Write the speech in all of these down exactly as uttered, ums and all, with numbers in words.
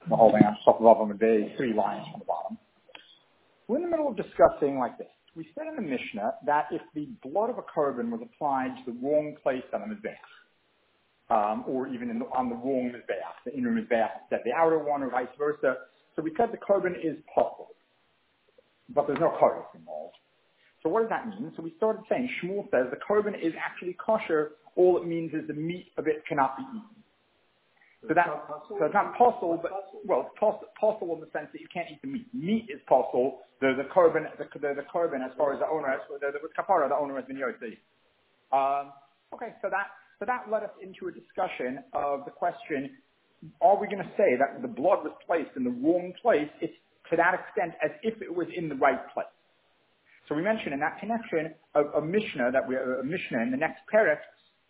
We're holding on top of them a day, three lines from the bottom. We're in the middle of discussing like this. We said in the Mishnah that if the blood of a korban was applied to the wrong place on the Mizbeach, um, or even in the, on the wrong Mizbeach, the inner Mizbeach instead the outer one, or vice versa, so we said the korban is possible, but there's no koros involved. So what does that mean? So we started saying, Shmuel says the korban is actually kosher. All it means is the meat of it cannot be eaten. So that, so it's not possible, but, well, it's poss- possible in the sense that you can't eat the meat. Meat is possible. The, the korban, the, the, the korban, as far as the owner, as, the, the, with kapara, the owner has been yotzi. Um, okay, so that, so that led us into a discussion of the question, are we going to say that the blood was placed in the wrong place? It's to that extent as if it was in the right place. So we mentioned in that connection a, a Mishnah that we, a Mishnah in the next parak,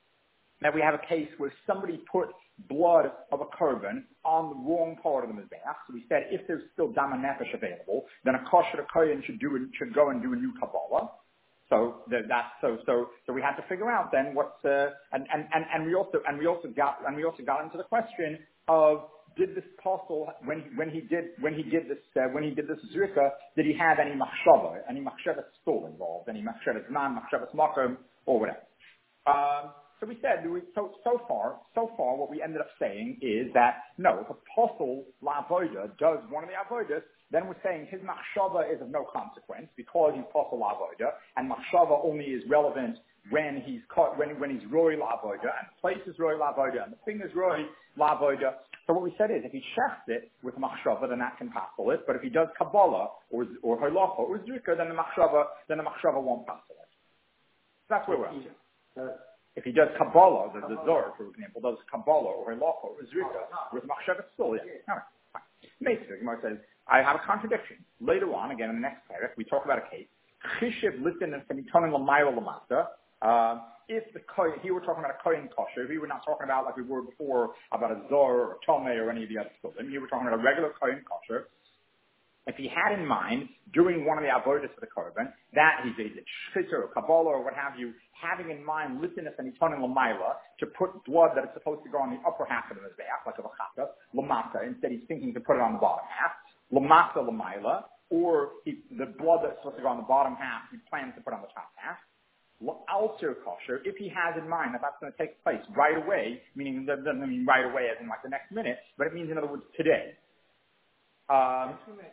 that we have a case where somebody put blood of a korban on the wrong part of the mizbeach. So we said if there's still dama nefesh available, then a kosher kohen should do it, should go and do a new kabbalah. So that so so so we had to figure out then what's uh, and, and and and we also and we also got and we also got into the question of did this apostle when he, when he did when he did this uh, when he did this zrika, did he have any machshava, any machshava still involved, any machshava zman, machshava makom, or whatever. Um, So we said, so, so far, so far what we ended up saying is that, no, if apostle la'avoda does one of the avodas, then we're saying his machshava is of no consequence because he's apostle la'avoda, and machshava only is relevant when he's caught, when, when he's roy la'avoda, and the place is roy la'avoda, and the thing is roy la'avoda. So what we said is, if he shechs it with machshava, then that can passel it, but if he does kabbalah, or, or halacha, or zrika, then the machshava, then the machshava won't passel it. That's where we're at. If he does Kabbalah, the, the Zohar, for example, does Kabbalah or Halacha or Zrika with Machshava still, yeah. All right, fine. Basically, Gemara says, I have a contradiction. Later on, again, in the next paragraph, we talk about a case. Chishiv listen and Semitonin Lamayra Lamata. If the Kohen, here we're talking about a Kohen kosher, we were not talking about like we were before about a Zohar or a Tomei or any of the other stuff. Here we're talking about a regular Kohen kosher. If he had in mind, during one of the avodas for the korban, that he's a shchita or kabbalah or what have you, having in mind listeners and itonim l'mayla, to put blood that is supposed to go on the upper half of the mizbeach, like a v'chata, l'mata, instead he's thinking to put it on the bottom half, l'mata l'mayla, or he, the blood that's supposed to go on the bottom half, he plans to put on the top half. Alter kosher, if he has in mind that that's going to take place right away, meaning that doesn't mean right away as in like the next minute, but it means in other words today. Um,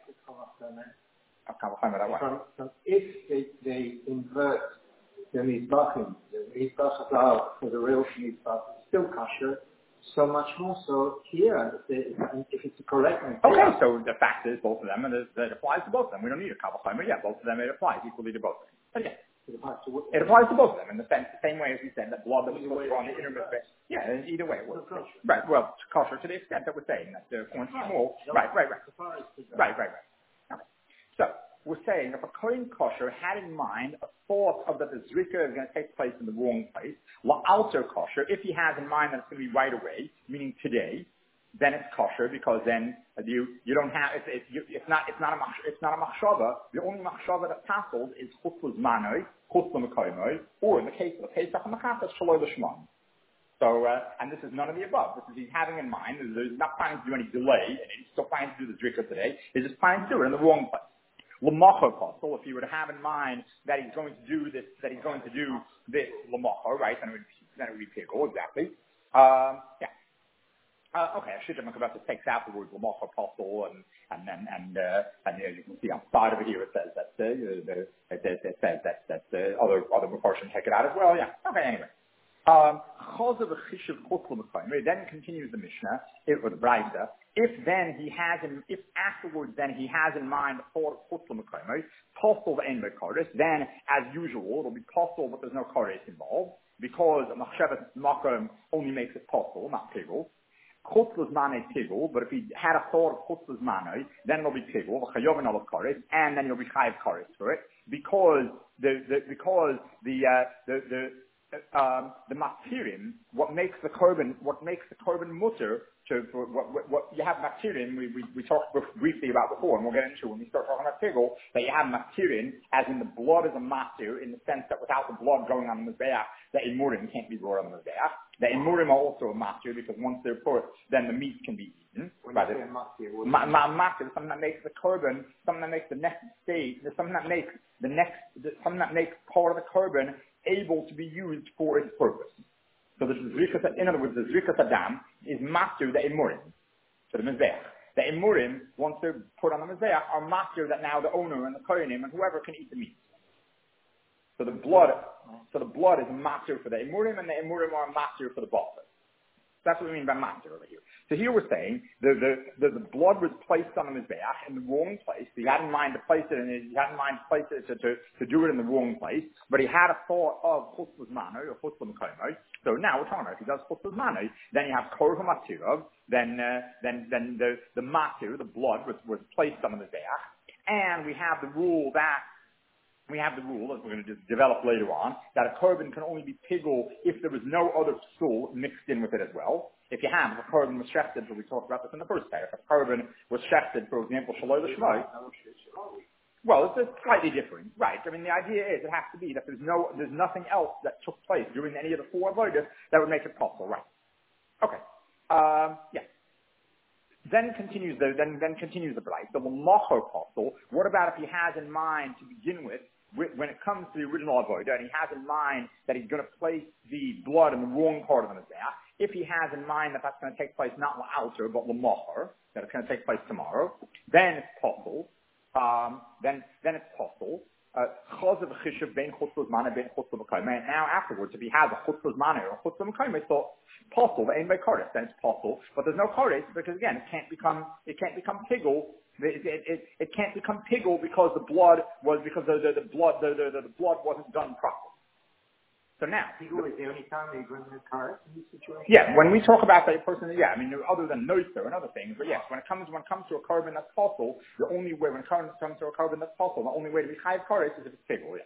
so if they, they invert the mizbachim, the mizbach for the real mizbach is still kosher, so much more so here, if, if it's the correct mizbach. Okay, so the fact is both of them, and it, it applies to both of them. We don't need a kavachimer, yeah, both of them, it applies equally to both of them. But yeah. It applies to, it applies to both of them in the, sense, the same way as we said that blood that was supposed to go on the inner mizbech. Yeah, either way it works. Right, well, kosher to the extent that we're saying that the point small. Right, right, right. Right, right, right. Okay. So, we're saying if a Kohen kosher had in mind a thought of that the zrika is going to take place in the wrong place, la'alter kosher, if he has in mind that it's going to be right away, meaning today, then it's kosher because then you you don't have it's it's, you, it's not it's not a it's not a machshava. The only machshava that passes is chutzl zmanoi, chutzl mekoimoi, or in the case of the pesach and mechatas shaloi l'shmon. So uh, and this is none of the above. This is he's having in mind. There's not planning to do any delay, and he's still planning to do the zrika today. He's just planning to do it in the wrong place. L'macha apostle, if he were to have in mind that he's going to do this, that he's going to do this l'macha, right? Then it would then it would be pickle exactly. Um, yeah. Uh, okay, I should have about this takes out the word Lamach apostle, and and then and uh, and uh, you can see on the side of it here it says that uh, the, it, it, it says that that uh, other other proportion take it out as well. Yeah. Okay. Anyway, um, then continues the Mishnah it with Brayta. If then he has in if afterwards then he has in mind the thought of chutz l'mekoimos, possible and mekoros, then as usual it'll be possible, but there's no koros involved because machshavas makom only makes it possible, not pigul. Chutzl's mane tigul, but if he had a thought of chutzl's mane, then it'll be tigul, and then he'll be chayiv koris for it, because the, the because the uh, the the um, the materium, what makes the carbon, what makes the carbon mutter to, for what, what, what you have materium, we, we, we talked briefly about before, and we'll get into when we start talking about pigul, that you have materium, as in the blood is a matir, in the sense that without the blood going on the mizbeach, the imurim can't be brought on the mizbeach. The imurim are also a matir, because once they're put, then the meat can be eaten. When right? you say matir, what Ma- ma- matir, something that makes the carbon, something that makes the next stage, something that makes the next, something that makes part of the carbon able to be used for its purpose. So the zrikas, in other words, the zrikas adam is master the imurim, so the mizbeach. The imurim, once they're put on the mizbeach, are master that now the owner and the kohenim and whoever can eat the meat. So the blood, so the blood is a master for the imurim, and the imurim are a master for the balsa. That's what we mean by master over here. So here we're saying the, the, the, the blood was placed on the mizbeach in the wrong place. He had in mind to place it in his, he had in mind to place it to, to, to do it in the wrong place, but he had a thought of chutzpah manu or chutzpah mekomo. So now we're talking about if he does chutzpah manu, then you have korah matirov, then uh, then then the the matir, the blood was, was placed on the mizbeach, and we have the rule that. We have the rule, as we're going to just develop later on, that a korban can only be pigul if there was no other psul mixed in with it as well. If you have, if a korban was shechted, so we talked about this in the first day, if a korban was shechted, for example, shaloi l'shmoi, well, it's, it's slightly different, right? I mean, the idea is it has to be that there's no, there's nothing else that took place during any of the four avodas that would make it possible, right? Okay. Um, yeah. Then continues the then then continues the bright. The l'macher apostle. What about if he has in mind to begin with, when it comes to the original avodah, and he has in mind that he's going to place the blood in the wrong part of the mizbeach? If he has in mind that that's going to take place not l'alter but l'macher, that it's going to take place tomorrow, then it's possible. Um, then then it's possible. Uh, and now afterwards, if he has a chutzpah mana or a chutzpah mekayim, it's possible. Then it's possible, but there's no kodesh because again, it can't become it can't become pigul. It, it, it, it can't become pigul because the blood was because the, the, the blood the, the, the blood wasn't done properly. So now, pigul is the only time they bring the kodesh in this situation. Yeah, when we talk about that person, yeah, I mean, other than noiser and other things, but yes, when it comes when it comes to a carbon that's possible, the only way when it comes, comes to a carbon that's possible, the only way to be high kodesh is if it's pigul. Yeah.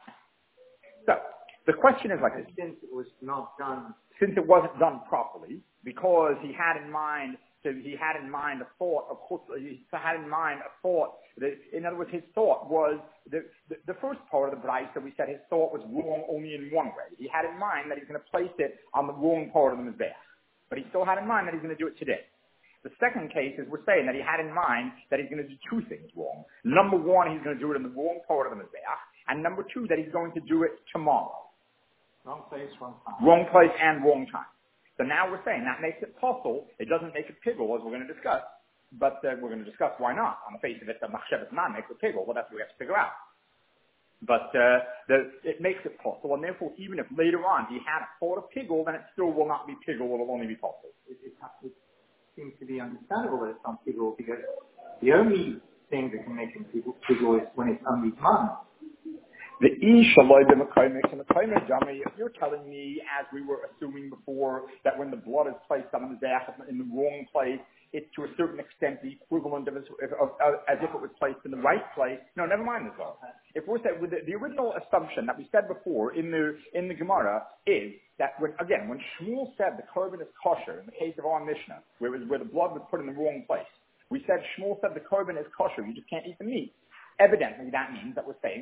So the question is like this: since it was not done, since it wasn't done properly, because he had in mind. So he had in mind a thought of he had in mind a thought. That, in other words, his thought was the, the, the first part of the brayta that we said his thought was wrong only in one way. He had in mind that he's going to place it on the wrong part of the mizbeach, but he still had in mind that he's going to do it today. The second case is we're saying that he had in mind that he's going to do two things wrong. Number one, he's going to do it in the wrong part of the mizbeach, and number two, that he's going to do it tomorrow. Wrong place, wrong time. Wrong place and wrong time. So now we're saying that makes it possible. It doesn't make it pigul, as we're going to discuss, but uh, we're going to discuss why not. On the face of it, the machshavas man makes it pigul. Well, that's what we have to figure out. But uh, the, it makes it possible, and therefore, even if later on he had a thought of pigul, then it still will not be pigul. It will only be possible. It, it, it seems to be understandable that it's not pigul because the only thing that can make it pigul, pigul is when it's undetermined. The Ishaloi b'Mekoimik and Mekoimik Jami, if you're telling me, as we were assuming before, that when the blood is placed on the mizbeach in the wrong place, it's to a certain extent the equivalent of, as, of, of as if it was placed in the right place. No, never mind this though. If we're saying with the, the original assumption that we said before in the in the Gemara is that when again when Shmuel said the korban is kosher in the case of our Mishnah, where it was where the blood was put in the wrong place, we said Shmuel said the korban is kosher, you just can't eat the meat. Evidently, that means that we're saying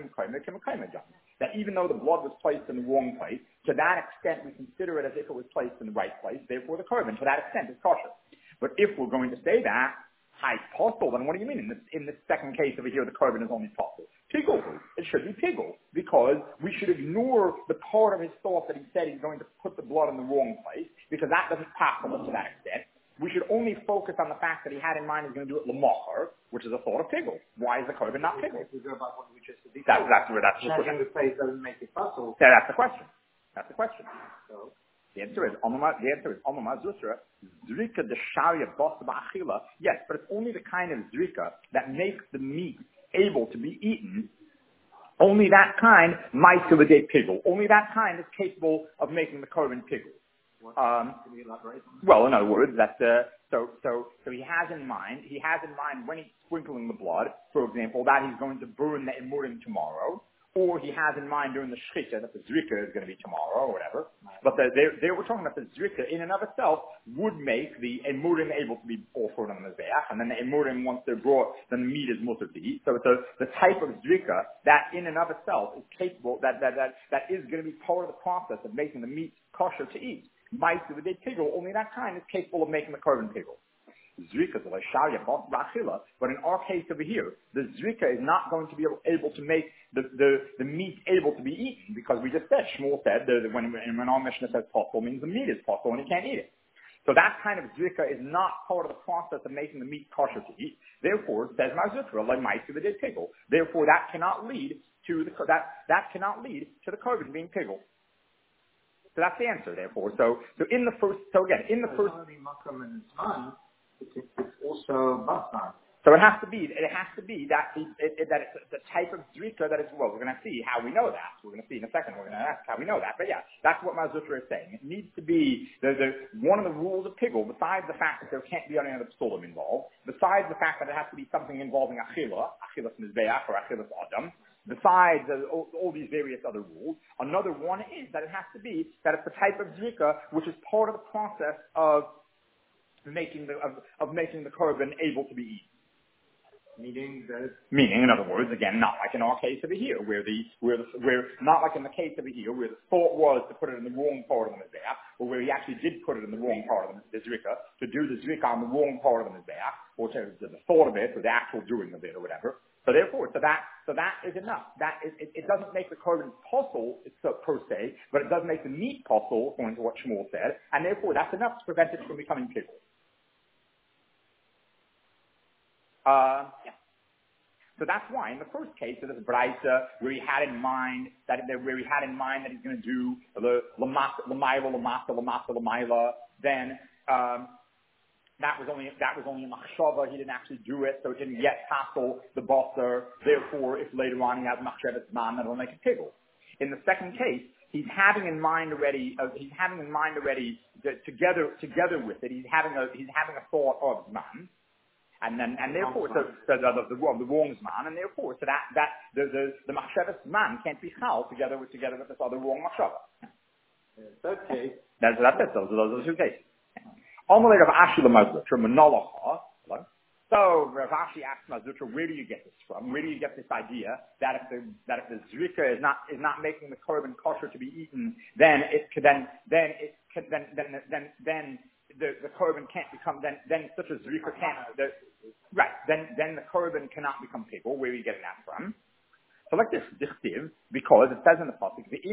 that even though the blood was placed in the wrong place, to that extent we consider it as if it was placed in the right place, therefore the korban, to that extent, is kosher. But if we're going to say that, high possible, then what do you mean in this, in this second case over here, the korban is only possible? Pigul. It should be pigul, because we should ignore the part of his thought that he said he's going to put the blood in the wrong place, because that doesn't possible to that extent. We should only focus on the fact that he had in mind he's going to do it l'mocher, which is a thought of pigul. Why is the korban not pigul? If we go about what we just did, that's that's where that's changing the place doesn't make it possible. Yeah, that's the question. That's the question. So the answer is Omama. The answer is Omama Zusra. Zrika de sharia bas ba'achila. Yes, but it's only the kind of zrika that makes the meat able to be eaten. Only that kind might do a day pigul. Only that kind is capable of making the korban pigul. Um, Can you elaborate on that? well, in other words, that uh, so so so he has in mind he has in mind when he's sprinkling the blood, for example, that he's going to burn the imurim tomorrow, or he has in mind during the shchita that the zrika is going to be tomorrow or whatever. But the, they, they were talking about the zrika in and of itself would make the emurim able to be offered on the mizbeach, and then the emurim, once they're brought, then the meat is mutter to eat. So it's a, the type of zrika that in and of itself is capable, that, that, that, that is going to be part of the process of making the meat kosher to eat. Ma'aser v'dei pigul, only that kind is capable of making the korban pigul. Zrika, but in our case over here, the zrika is not going to be able, able to make the, the, the meat able to be eaten, because we just said, Shmuel said, that when, when our Mishnah says possible, means the meat is possible and you can't eat it. So that kind of zrika is not part of the process of making the meat kosher to eat. Therefore, says Mazutra, like ma'aser v'dei pigul. Therefore, that cannot lead to the, that, that cannot lead to the korban being pigul. So that's the answer, therefore. So, so in the first, so again, in the first, It's, it's also basar. So it has to be, it has to be that the, it, it, that it's the type of zrika that is, well, we're going to see how we know that. We're going to see in a second. We're going to ask how we know that. But yeah, that's what Mazutra is saying. It needs to be the, the, one of the rules of pigul, besides the fact that there can't be any other psulim involved, besides the fact that it has to be something involving achila, achilas mizbeach or achilas adam, besides uh, all, all these various other rules, another one is that it has to be that it's the type of zrika which is part of the process of making the of, of making the korban able to be eaten. Meaning that Meaning, in other words, again, not like in our case over here, where the where the where not like in the case over here, where the thought was to put it in the wrong part of the mizbeach, or where he actually did put it in the wrong part of the, the zrika, to do the zrika on the wrong part of the mizbeach, or to the, the thought of it, or the actual doing of it, or whatever. So therefore, so that so that is enough. That is, it, it doesn't make the korban possible per se, but it does make the meat possible, according to what Shmuel said, and therefore that's enough to prevent it from becoming pigul. Uh, yeah. So that's why in the first case of this Braisa, where he had in mind that where he had in mind that he's going to do the lamasa, lamaila, lamasa, lamasa, lamaila, then um, that was only that was only a machshava. He didn't actually do it, so it didn't yet tassel the basar. Therefore, if later on he has machshavas man, that'll make it pigul. In the second case, he's having in mind already. Uh, he's having in mind already that together together with it. He's having a he's having a thought of man. And then, and therefore, so, so the, the, the, the wrong man, and therefore, so that, that, the, the, the machshavas man can't be chal together with, together with this other wrong machshava. Okay. That's, that's it. Those, those are the two cases. Amalei Rav Ashi l'Mazutra, Menolacha. So, Rav Ashi asks Mazutra, where do you get this from? Where do you get this idea that if the, that if the zrika is not, is not making the korban kosher to be eaten, then it could, then, then it could, then, then, then, then, the, the korban can't become, then, then such a zrika can't, the, right, then, then the korban cannot become pigul. Where are you getting that from? So like this, dichtiv, because it says in the pasuk, the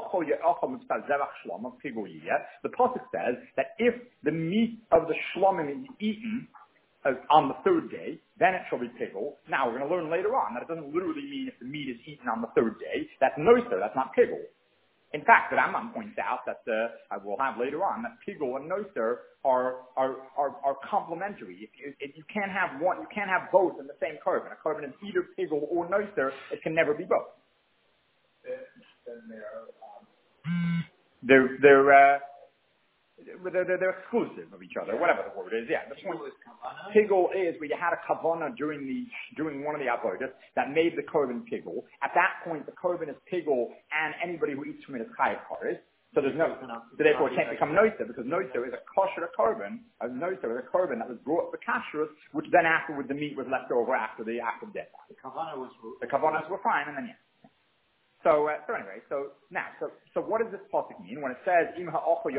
pasuk says that if the meat of the shlomim is eaten uh, on the third day, then it shall be pigul. Now we're going to learn later on that it doesn't literally mean if the meat is eaten on the third day. That's noiser, that's not pigul. In fact, the Rambam points out that uh, I will have later on that pigul and noiser are are are, are complementary. If you, if you can't have one, you can't have both in the same korban. A korban is either pigul or noiser. It can never be both. then they're um, They're they're, uh, they're they're they're exclusive of each other. Whatever the word is, yeah. The point is, pigul is where you had a kavana during the during one of the avodas that made the korban pigul. At that point, the korban is pigul, and anybody who eats from it is chayav kares. So there's no, so therefore it can't become noiser, because noiser is a kosher korban. A noiser is a korban that was brought for kashrus, which then afterward the meat was left over after the after the death. the kavana was The kavanas were fine, and then yeah. So, uh, so anyway, so now, so so what does this pasuk mean when it says if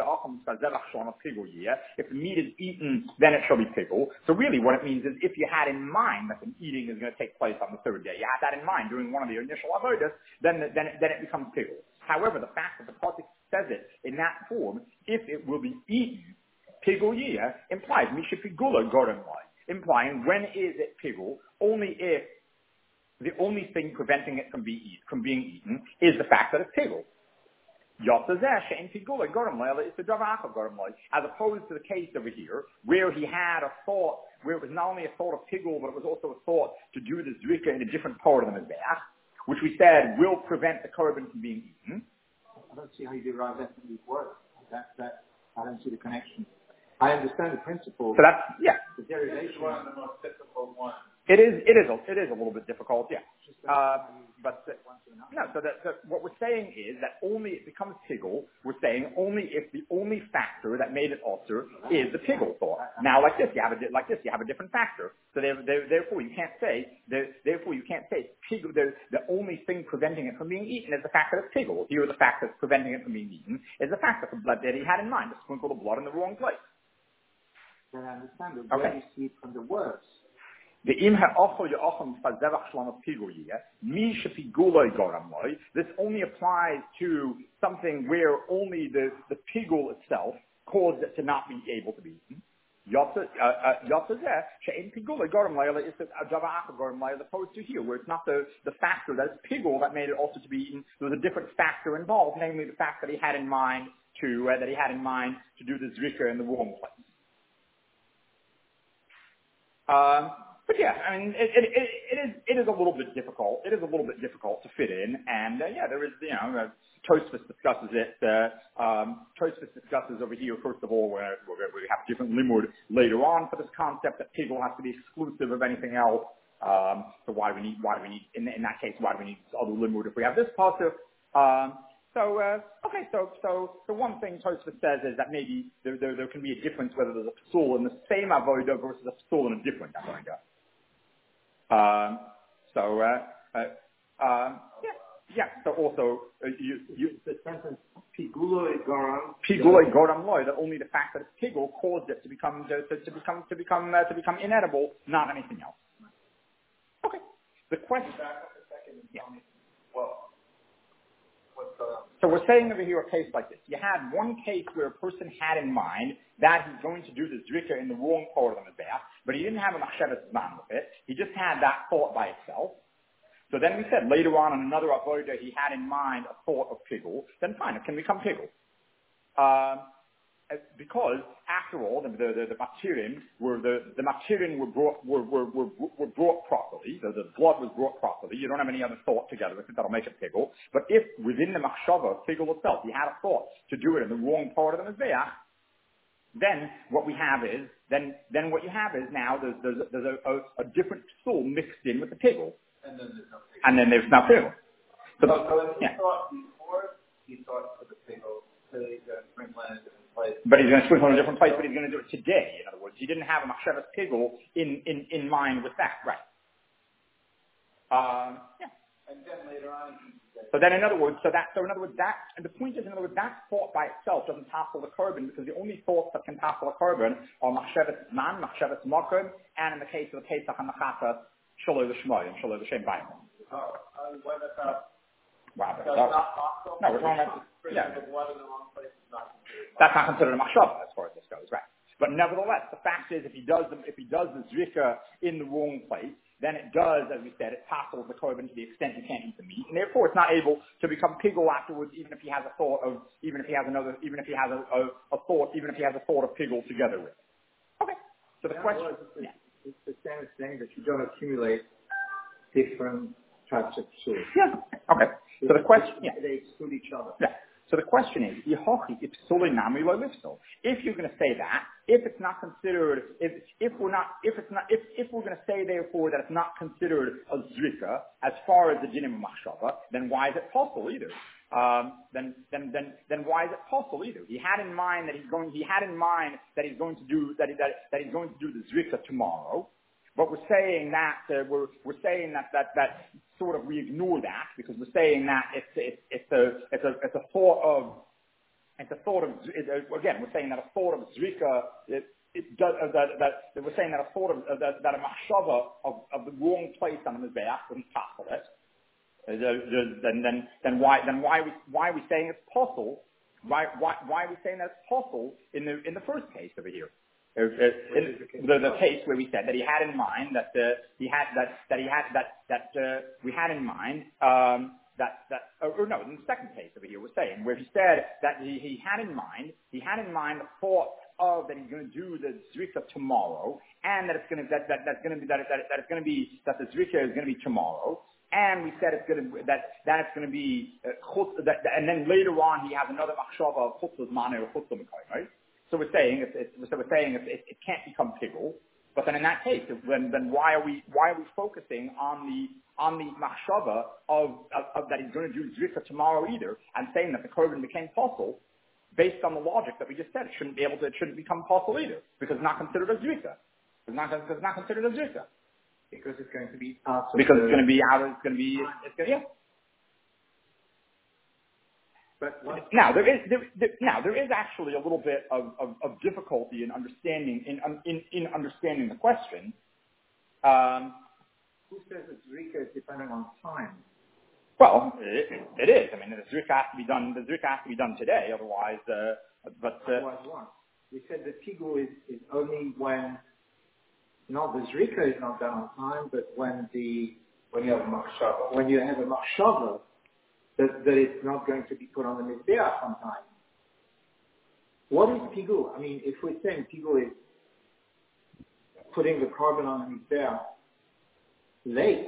the meat is eaten, then it shall be pigul? So really, what it means is if you had in mind that the eating is going to take place on the third day, you had that in mind during one of the initial avodas, then then it, then it becomes pigul. However, the fact that the pasuk says it in that form, if it will be eaten, pigul yiyah implies misha pigula gorim, implying when is it pigul? Only if the only thing preventing it from, be eat, from being eaten is the fact that it's pigul. As opposed to the case over here, where he had a thought, where it was not only a thought of pigul, but it was also a thought to do the zrika in a different part of the mizbeach, which we said will prevent the korban from being eaten. I don't see how you derive that from these words. That, that, I don't see the connection. I understand the principle. So that's, yeah. The derivation. This is one of the most difficult ones. It is, it is, a, it is a little bit difficult, yeah. Uh, but, uh, no, So that, that what we're saying is that only it becomes pigul. We're saying only if the only factor that made it alter is the pigul thought. Now, like this, you have a like this, you have a different factor. So there, there, therefore, you can't say therefore you can't say pigul. The, the only thing preventing it from being eaten is the fact that it's pigul. Here, the fact that's preventing it from being eaten is the fact that the blood that he had in mind to sprinkle the blood in the wrong place. Then I understand it. Where Okay. do you see it from the words? The im ha'ochel ya'ochem fazevach shlama pigul yeh, mi shepiguloi goram loi. This only applies to something where only the, the pigul itself caused it to not be able to be eaten. Yotza zeh she'en piguloi goram loi, is java'ach goram loi, as opposed to here, where it's not the, the factor that it's pigul that made it also to be eaten. There was a different factor involved, namely the fact that he had in mind to uh, that he had in mind to do the zrika in the wrong place. Um, But yeah, I mean, it, it, it, it is it is a little bit difficult. It is a little bit difficult to fit in, and uh, yeah, there is you know, uh, Tosfos discusses it. Uh, um, Tosfos discusses over here first of all where we have different limud later on for this concept that pigul has to be exclusive of anything else. Um, so why do we need why do we need in, in that case why do we need other limud if we have this positive? Um, so uh, okay, so so the one thing Tosfos says is that maybe there, there there can be a difference whether there's a psul in the same avodah versus a psul in a different avodah. Um, so, uh, uh, um, yeah, yeah. So also, uh, you, you, the sentence piguloi goram. Piguloi goram loi. That only the fact that it's pigul caused it to become to, to, to become to become uh, to become inedible, not anything else. Okay. The question. Yeah. So we're saying over here a case like this. You had one case where a person had in mind that he's going to do the zrika in the wrong part of the mizbeach, but he didn't have a machshavas zman with it. He just had that thought by itself. So then we said later on in another avodah he had in mind a thought of pigul. Then fine, it can become pigul. Um, because after all, the the, the, the materin were the the materin were brought were were, were were brought properly. The, the blood was brought properly. You don't have any other thought together with it that'll make it pigul. But if within the machshava pigul itself, you had a thought to do it in the wrong part of the mizbeach, then what we have is then then what you have is now there's there's, there's a, a, a different soul mixed in with the pigul, and then there's no pigul. And then there's no pigul. So, so, so he yeah. thought before he thought for the pigul, so he's going to sprinkle in a different place. But he's going to sprinkle in a different place, but he's going to do it today. In other words, he didn't have a machshavas pigul in, in, in mind with that, right? Um, yeah. And then later on, he so then, in other words, so that so in other words, that and the point is, in other words, that thought by itself doesn't tassel the carbon because the only thoughts that can tassel a carbon are machshavas man, machshavas makom, and in the case of the Pesach and the Chafas, shaloi l'shmoy and shaloi l'shem bayim. Oh, uh, what about? Wow, So it's not possible. no, we're talking about yeah. The blood in the wrong place is not considered. That's not considered a machshava as far as this goes, right? But nevertheless, the fact is, if he does the, if he does the zrika in the wrong place, then it does, as we said, it tassels the korban to the extent you can't eat the meat, and therefore it's not able to become pigul afterwards, even if he has a thought of, even if he has another, even if he has a, a, a thought, even if he has a thought of pigul together with it. Okay. So the yeah, question, well, it's, yeah. it's the same as saying that you don't accumulate different types of psul. Yeah. Okay. So the question, yeah. They exclude each other. Yeah. So the question is, if you're going to say that, if it's not considered, if if we're not, if it's not, if if we're going to say therefore that it's not considered a zrika as far as the dinim of machshava, then why is it possible either? Um, then then then then why is it possible either? He had in mind that he's going, he had in mind that he's going to do that that that he's going to do the zrika tomorrow. But we're saying that uh, we're we're saying that that that sort of we ignore that because we're saying that it's it's it's a it's a it's a thought of it's a thought of it, again we're saying that a thought of zrika it, it does uh, that, that that we're saying that a thought of uh, that, that a machshava of, of the wrong place on the mizbeach wouldn't tackle it. Uh, then then then why then why we why are we saying it's possible? Why why why are we saying that it's possible in the in the first case over here? Uh, in the, the case where we said that he had in mind that uh, he had that that he had that that uh, we had in mind um, that that or, or no in the second case over here we're saying where he said that he, he had in mind he had in mind the thought of that he's going to do the zrika tomorrow and that it's going to that, that that's going to be that, that that it's going to be that the zrika is going to be tomorrow. And we said it's going to that that it's going to be uh, chutz, that, and then later on he has another machshava of chutzos mane or chutzos mekay, right? So we're saying it's, it's, so we're saying it, it, it can't become pigul, but then in that case, then then why are we why are we focusing on the on the machshava of, of, of that he's going to do zrika tomorrow either, and saying that the korban became possible, based on the logic that we just said, it shouldn't be able to, it shouldn't become possible either, because it's not considered a zrika. It's not, it's not considered a zrika. Because it's going to be out of Because the, it's going to be out of, it's going to be, it's going to, yeah. But what, now there is there, there, now there is actually a little bit of, of, of difficulty in understanding in, in in understanding the question. Um, who says that zrika is dependent on time? Well, it, it is. I mean, the zrika has to be done. The zrika has to be done today, otherwise. Uh, but uh, otherwise, what? We said that pigul is, is only when not the zrika is not done on time, but when the when you have a machshava. When you have a machshava, that, that it's not going to be put on the mizbeach on time. What is pigul? I mean, if we're saying pigul is putting the korban on the mizbeach late,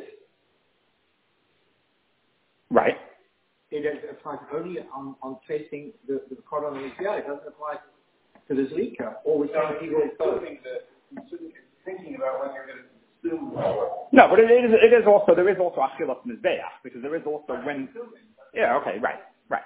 right? It applies only on, on placing the, the korban on the mizbeach. It doesn't apply to the zrika. Or we saying pigul is both. Thinking about when you're going to consume. No, but it is, it is also, there is also achilas mizbeach, because there is also when, yeah, okay, right, right.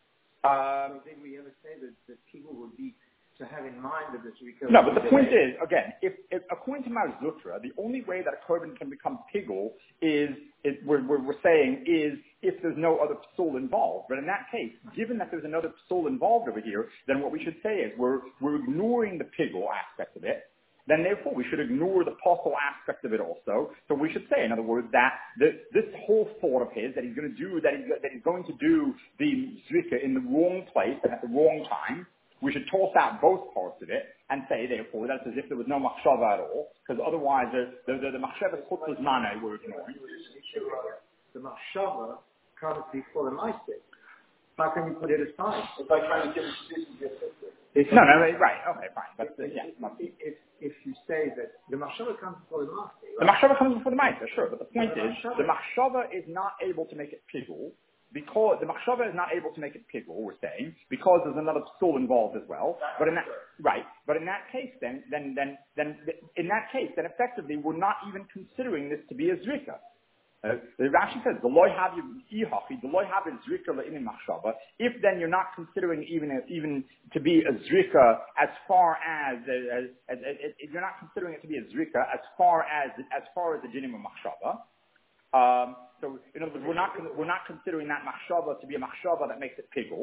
Um, so did we ever say that, that people would be to have in mind that the zrika? No, but the point is, again, if, if according to Mar Zutra, the only way that a korban can become pigul is, is we're, we're, we're saying, is if there's no other psul involved. But in that case, given that there's another psul involved over here, then what we should say is we're, we're ignoring the pigul aspect of it. Then therefore we should ignore the possible aspect of it also. So we should say, in other words, that this, this whole thought of his, that he's going to do, that he's, that he's going to do the zrika in the wrong place and at the wrong time, we should toss out both parts of it and say, therefore, that's as if there was no machshava at all, because otherwise the, the, the, the machshava chutzlas mane we're ignoring. The machshava comes before the ma'aseh. How can you put it aside? It's like trying to give a decision to your sister. No, no, right, okay, fine. But, uh, yeah. If, if, if you say that the machshava comes before the ma'aseh, right? The machshava comes before the ma'aseh, sure, but the point is, the machshava is not able to make it pigul, because the machshava is not able to make it pigul, we're saying, because there's another psul involved as well. But in that, right, but in that case then, then, then, then, in that case, then effectively we're not even considering this to be a zrika. Uh, the Rashi says, "The loy have you ihachi, the loy have is zrika le'inin machshava." If then you're not considering even a, even to be a zrika as far as, as, as, as, as you're not considering it to be a zrika as far as as far as the dinim of machshava. Um, so in other words, we're not we're not considering that machshava to be a machshava that makes it pigul.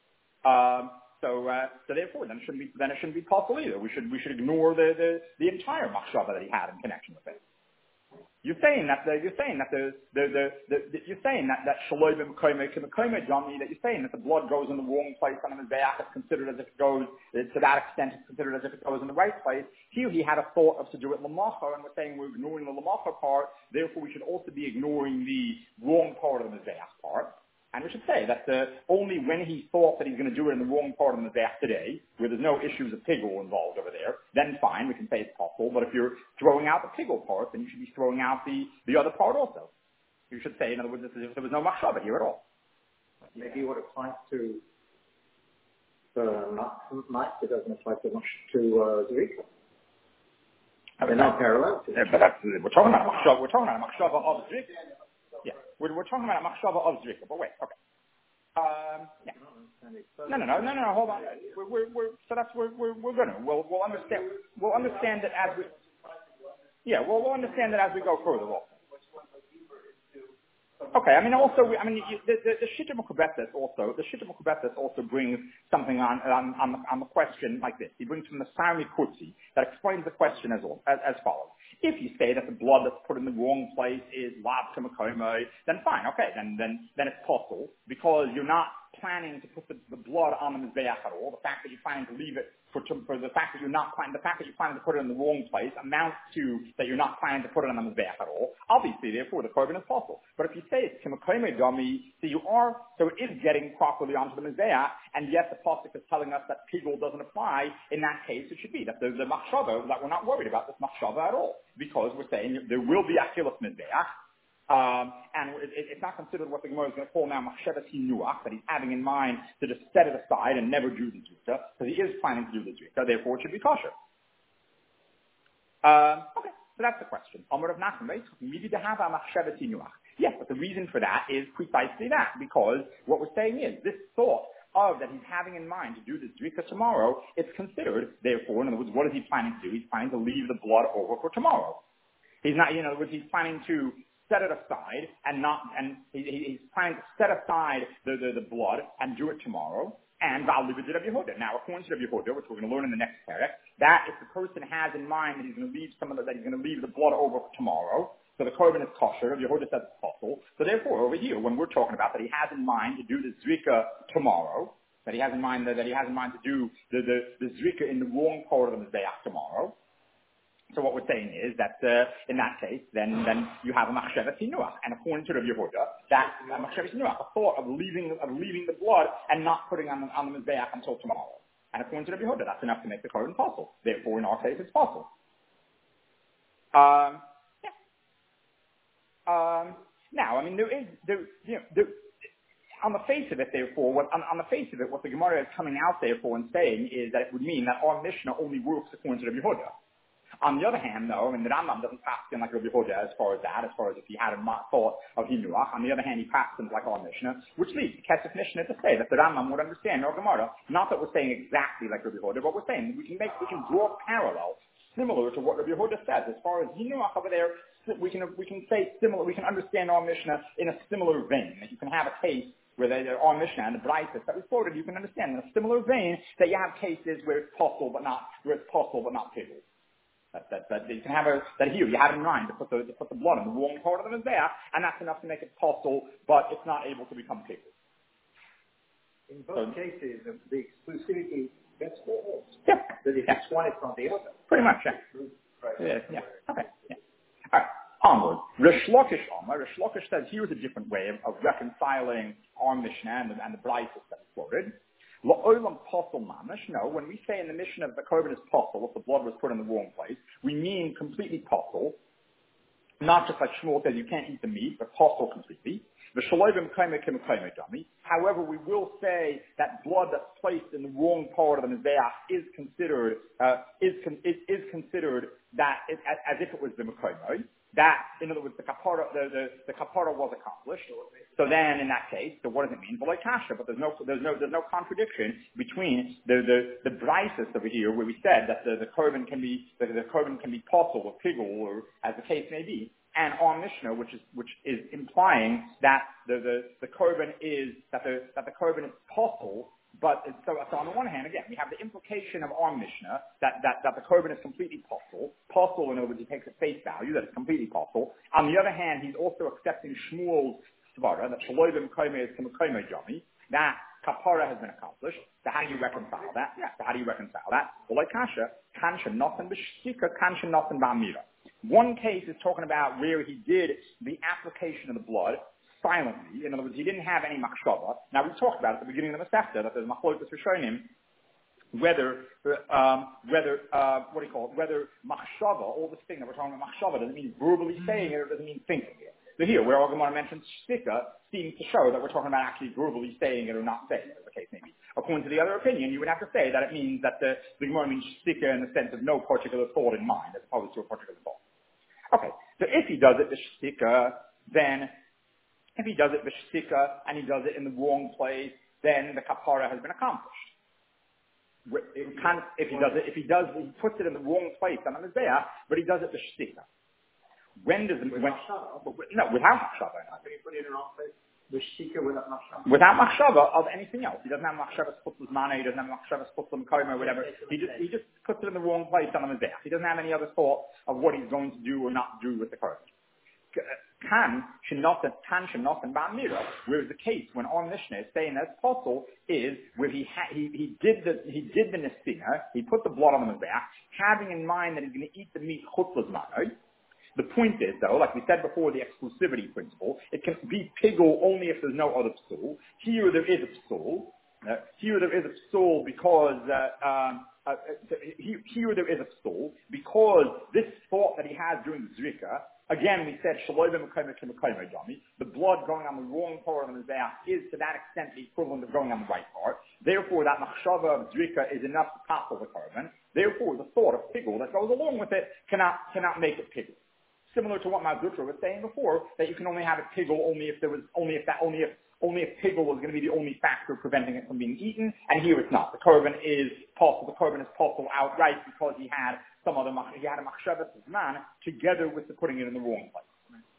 Um, so uh, so therefore, then it shouldn't be then it shouldn't be possible either. We should we should ignore the the, the entire machshava that he had in connection with it. You're saying that the, you're saying that the, the, the, the, the you're saying that that shaloi b'mekome k'mekome dummy, that you're saying that the blood goes in the wrong place on the mizbeach. It's considered as if it goes to that extent. It's considered as if it goes in the right place. Here he had a thought of to do it lamacha, and we're saying we're ignoring the lamacha part. Therefore, we should also be ignoring the wrong part of the mizbeach part. And we should say that uh, only when he thought that he's going to do it in the wrong part of the mizbeach today, where there's no issues of pigul involved over there, then fine, we can say it's possible. But if you're throwing out the pigul part, then you should be throwing out the, the other part also. You should say, in other words, this is if there was no machshava here at all. Maybe what applies to the ma'aseh doesn't apply to much to uh, zrika. They're not parallel to yeah, but that's, we're talking about a machshava. We're talking about a machshava of zrika. Yeah, we're, we're talking about a machshava of zrika. But wait, okay. Um, yeah. No, no, no, no, no, no. Hold on. We're, we're, we're so that's we're, we're, we're gonna. We'll, we'll understand. We'll understand it as we. Yeah, we'll, we'll understand it as we go further. Also. Okay. I mean, also, we, I mean, you, the the, the Shita Mukubetes also. The Shita Mukubetes also brings something on on on the, on the question like this. He brings from the Sami Kutsi that explains the question as as, as follows. If you say that the blood that's put in the wrong place is lav k'makomei, then fine, okay, then then then it's possible because you're not planning to put the, the blood on the mizbeach at all. The fact that you're planning to leave it for, for the fact that you're not planning, the fact that you're planning to put it in the wrong place amounts to that you're not planning to put it on the mizbeach at all. Obviously, therefore, the korban is possible. But if you say it's k'makomei dummy, so you are, so it is getting properly onto the mizbeach, and yes, the pasuk is telling us that pigul doesn't apply. In that case, it should be that the, the machshava that we're not worried about this machshava at all. Because we're saying there will be achilas mizbeach, um, and it, it, it's not considered what the Gemara is going to call now machshavas hinuach, that he's having in mind to just set it aside and never do the zrika, because he is planning to do the zrika, therefore it should be kosher. Um, okay, so that's the question. Amar of Nachman, right? Midi dehava machshavas hinuach. But the reason for that is precisely that, because what we're saying is this thought of that he's having in mind to do the zrika tomorrow, it's considered, therefore, in other words, what is he planning to do? He's planning to leave the blood over for tomorrow. He's not, in other words, he's planning to set it aside and not, and he, he, he's planning to set aside the, the, the blood and do it tomorrow. And Val Liba did Rabbi Yehuda. Now, according to Rabbi Yehuda, which we're going to learn in the next parak, that if the person has in mind that he's going to leave some of the, that he's going to leave the blood over for tomorrow, so the korban is kosher, Rabbi Yehuda says it's possible. So therefore, over here, when we're talking about that he has in mind to do the zrika tomorrow, that he has in mind that, that he has in mind to do the, the, the zrika in the wrong part of the mizbeach tomorrow. So what we're saying is that uh, in that case, then then you have a machshavas hinuach, and according to Rabbi Yehuda, that a machshavas hinuach, a thought of leaving of leaving the blood and not putting on the, on the mizbeach until tomorrow. And according to Rabbi Yehuda, that's enough to make the korban possible. Therefore, in our case, it's possible. Um, yeah. Um, now, I mean, there is there you know there. On the face of it, therefore, what, on, on the face of it, what the Gemara is coming out, therefore, and saying is that it would mean that our Mishnah only works according to Rabbi Yehuda. On the other hand, though, I mean, the Rambam doesn't pass in like Rabbi Yehuda as far as that, as far as if he had a thought of Hinuach. On the other hand, he passes like our Mishnah, which leads the Kesef Mishnah to say that the Rambam would understand our Gemara. Not that we're saying exactly like Rabbi Yehuda, but we're saying we can make, we can draw parallels similar to what Rabbi Yehuda says. As far as Hinuach over there, we can, we can say similar, we can understand our Mishnah in a similar vein. That you can have a case where they, they're our Mishnah and the Braitas that we quoted, you can understand in a similar vein that you have cases where it's possible but not, where it's possible but not pivotal. That, that, that you can have a, that here you have in mind to put the, to put the blood in the wrong part of the mizbeach, and that's enough to make it possible, but it's not able to become pivotal. In both so, cases, the, the exclusivity, that's all. Yeah. That if yeah. it's one, it's not the other. Pretty much, yeah. Right. Yeah, yeah. Okay, yeah. All right. Onward. Rish Lakish Omar. Rish Lakish says here's a different way of, of reconciling our Mishnah and the, and the Braitas that we quoted. La'olam posel mamish. No, when we say in the Mishnah that the korban is posel, if the blood was put in the wrong place, we mean completely posel. Not just like Shmuel says you can't eat the meat, but posel completely. However, we will say that blood that's placed in the wrong part of the mizbeach is considered uh, is, con- is is considered that it, as, as if it was the mekoimoi. That, in other words, the kapara the, the, the kapara was accomplished. So then, in that case, so what does it mean? V'lo kasha, but there's no there's no there's no contradiction between the the the braises over here where we said that the the korban can be the, the korban can be posel or pigul or as the case may be. And our Mishnah, which is which is implying that the the, the korban is that the that the korban is posel, but it's, so so on the one hand, again, we have the implication of our Mishnah that that, that the korban is completely posel. Posel, in other words, he takes at face value that it's completely posel. On the other hand, he's also accepting Shmuel's svara that shaloim koime is koime jami. That kapara has been accomplished. So how do you reconcile that? Yeah. So how do you reconcile that? Well, like kasha, kansha nothing b'shtika, kansha nothing b'amira. One case is talking about where he did the application of the blood silently. In other words, he didn't have any machshava. Now, we talked about at the beginning of the Masechta that there's machlokas rishonim whether, um, whether, uh, what do you call it, whether machshava, all this thing that we're talking about machshava, doesn't mean verbally saying it or doesn't mean thinking it. So here, where our Gemara mentions shtika, seems to show that we're talking about actually verbally saying it or not saying it, as the case may be. According to the other opinion, you would have to say that it means that the, the Gemara means shtika in the sense of no particular thought in mind, as opposed to a particular thought. Okay, so if he does it the shtika, then if he does it the shtika and he does it in the wrong place, then the kapara has been accomplished. It can, if he does it, if he does, he puts it in the wrong place on the mizbeach, but he does it the shtika. When does it? When, no, without machshava. I think he put it in the wrong place. The shtika without machshava. Without machshava of anything else. He doesn't have machshava sputzlas mana. He doesn't have machshava sputzlas koma or whatever. He just he just puts it in the wrong place on the mizbeach. He doesn't have any other thought of what he's going to do or not do with the korban. Kan shenoten kan shenoten ba'amira. Whereas the case when our Mishnah is saying that's possible is where he ha- he he did the he did the nesina. He put the blood on the mizbeach, having in mind that he's going to eat the meat chutzlas mana. The point is, though, like we said before, the exclusivity principle, it can be pigul only if there's no other psul. Here there is a psul. Uh, here there is a psul because, uh, um, uh, here, here there is a psul because this thought that he has during the zrika, again we said, the blood going on the wrong part of the mizbeach is to that extent the equivalent of going on the right part. Therefore, that machshava of zrika is enough to topple the korban. Therefore, the thought of pigul that goes along with it cannot, cannot make it pigul. similar to what Mazutra was saying before, that you can only have a pigul only if there was, only if that, only if, only if pigul was going to be the only factor preventing it from being eaten, and here it's not. The korban is possible, the korban is possible outright because he had some other, he had a machshavas man together with the putting it in the wrong place.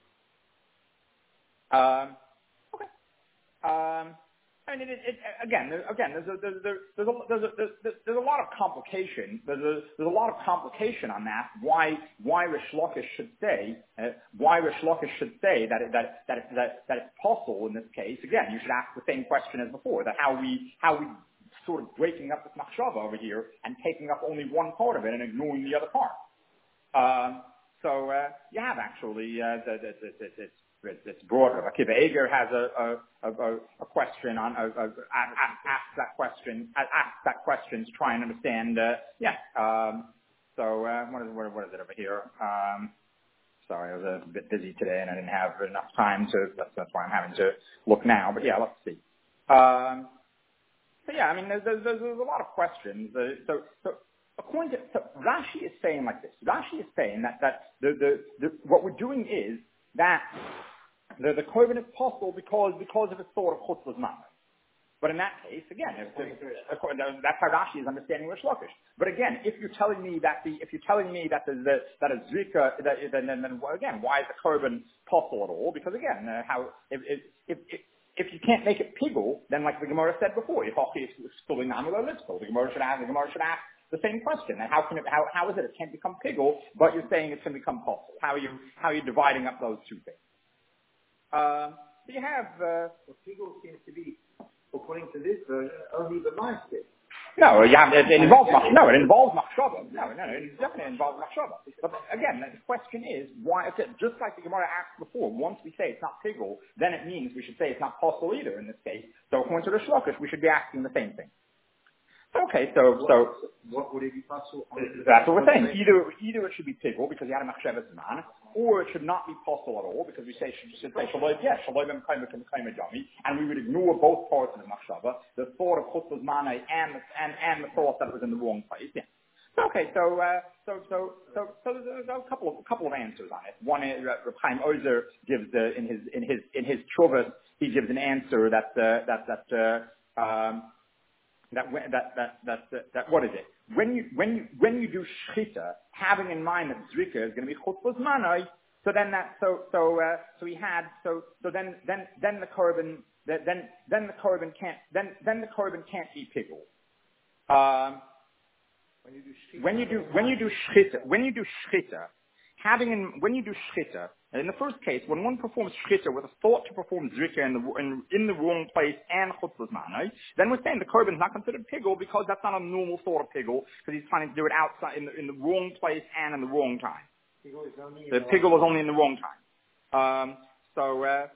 Um, okay. Um, I mean, it, it, again, there, again, there's a, there's, a, there's, a, there's, a, there's, there's a lot of complication. There's a, there's a lot of complication on that. Why, why Rish Lakish should say, uh, why Rish Lakish should say that, it, that, that, it, that, that it's possible in this case. Again, you should ask the same question as before, that how we, how we sort of breaking up this machshava over here and taking up only one part of it and ignoring the other part. Um, so, uh, you have actually, uh, the, the, the, the, the it's broader. Akiva Eger has a, a, a, a question on, a, a, ask, ask that question, ask that question to try and understand, uh, yeah, um, so, uh, what is, what, what is it over here? Um, sorry, I was a bit busy today and I didn't have enough time to, that's, that's why I'm having to look now, but yeah, let's see. Um, so yeah, I mean, there's, there's, there's a lot of questions. Uh, so, so, according to, so Rashi is saying like this. Rashi is saying that, that the, the, the, what we're doing is that the, the korban is possible because, because of its thought of chutzlas mama. But in that case, again, if, if, if, that's how Rashi is understanding Rish Lakish. But again, if you're telling me that the, if you're telling me that the, the that a zrika, that, then, then, then again, why is the korban possible at all? Because again, uh, how if if, if if if you can't make it pigul, then like the Gemara said before, if is spilling amulo lipsel, the Gemara should ask, the Gemara should ask the same question. And how can it, how how is it it can't become pigul, but you're saying it can become possible? How are you how are you dividing up those two things? Um, so you have uh, well, pigul seems to be, according to this version, only the mindset. No, you have, it, it involves mach, no, it involves machshava. No, no, it definitely involves machshava. But again, the question is why? Just like the Gemara asked before, once we say it's not pigul, then it means we should say it's not possible either in this case. So according to the Shlokish, we should be asking the same thing. Okay, so what, so what would it be possible? That's what we're saying. Either either it should be pigul because you had a machshavas man, or it should not be possible at all because we say should, should say shaloi yes shaloi ben kaimer kem kaimer jami, and we would ignore both parts of the machshava, the thought of chutzlas manai and and and the thought that was in the wrong place. Yeah. Okay, so uh, so so so so there's a couple of a couple of answers on it. One is uh, Reb Chaim Ozer gives uh, in his in his in his Trovas he gives an answer that uh, that that. Uh, um, That, that, that, that, that, that, what is it? When you, when you, when you do shchita, having in mind that zrika is going to be chutzlas manai, so then that, so, so, uh, so he had, so, so then, then, then the korban, then, then the korban can't, then, then the korban can't be pigul. Um, when you do shchita, when you do, when you do shchita, when you do shchita, having in, when you do shchita, in the first case, when one performs shchita with a thought to perform zrika in the, in, in the wrong place and chutzlas manai, then we're saying the korban is not considered pigul because that's not a normal thought of pigul because he's trying to do it outside in the, in the wrong place and in the wrong time. Pigul is only the pigul is only in the wrong time. Um, so, uh,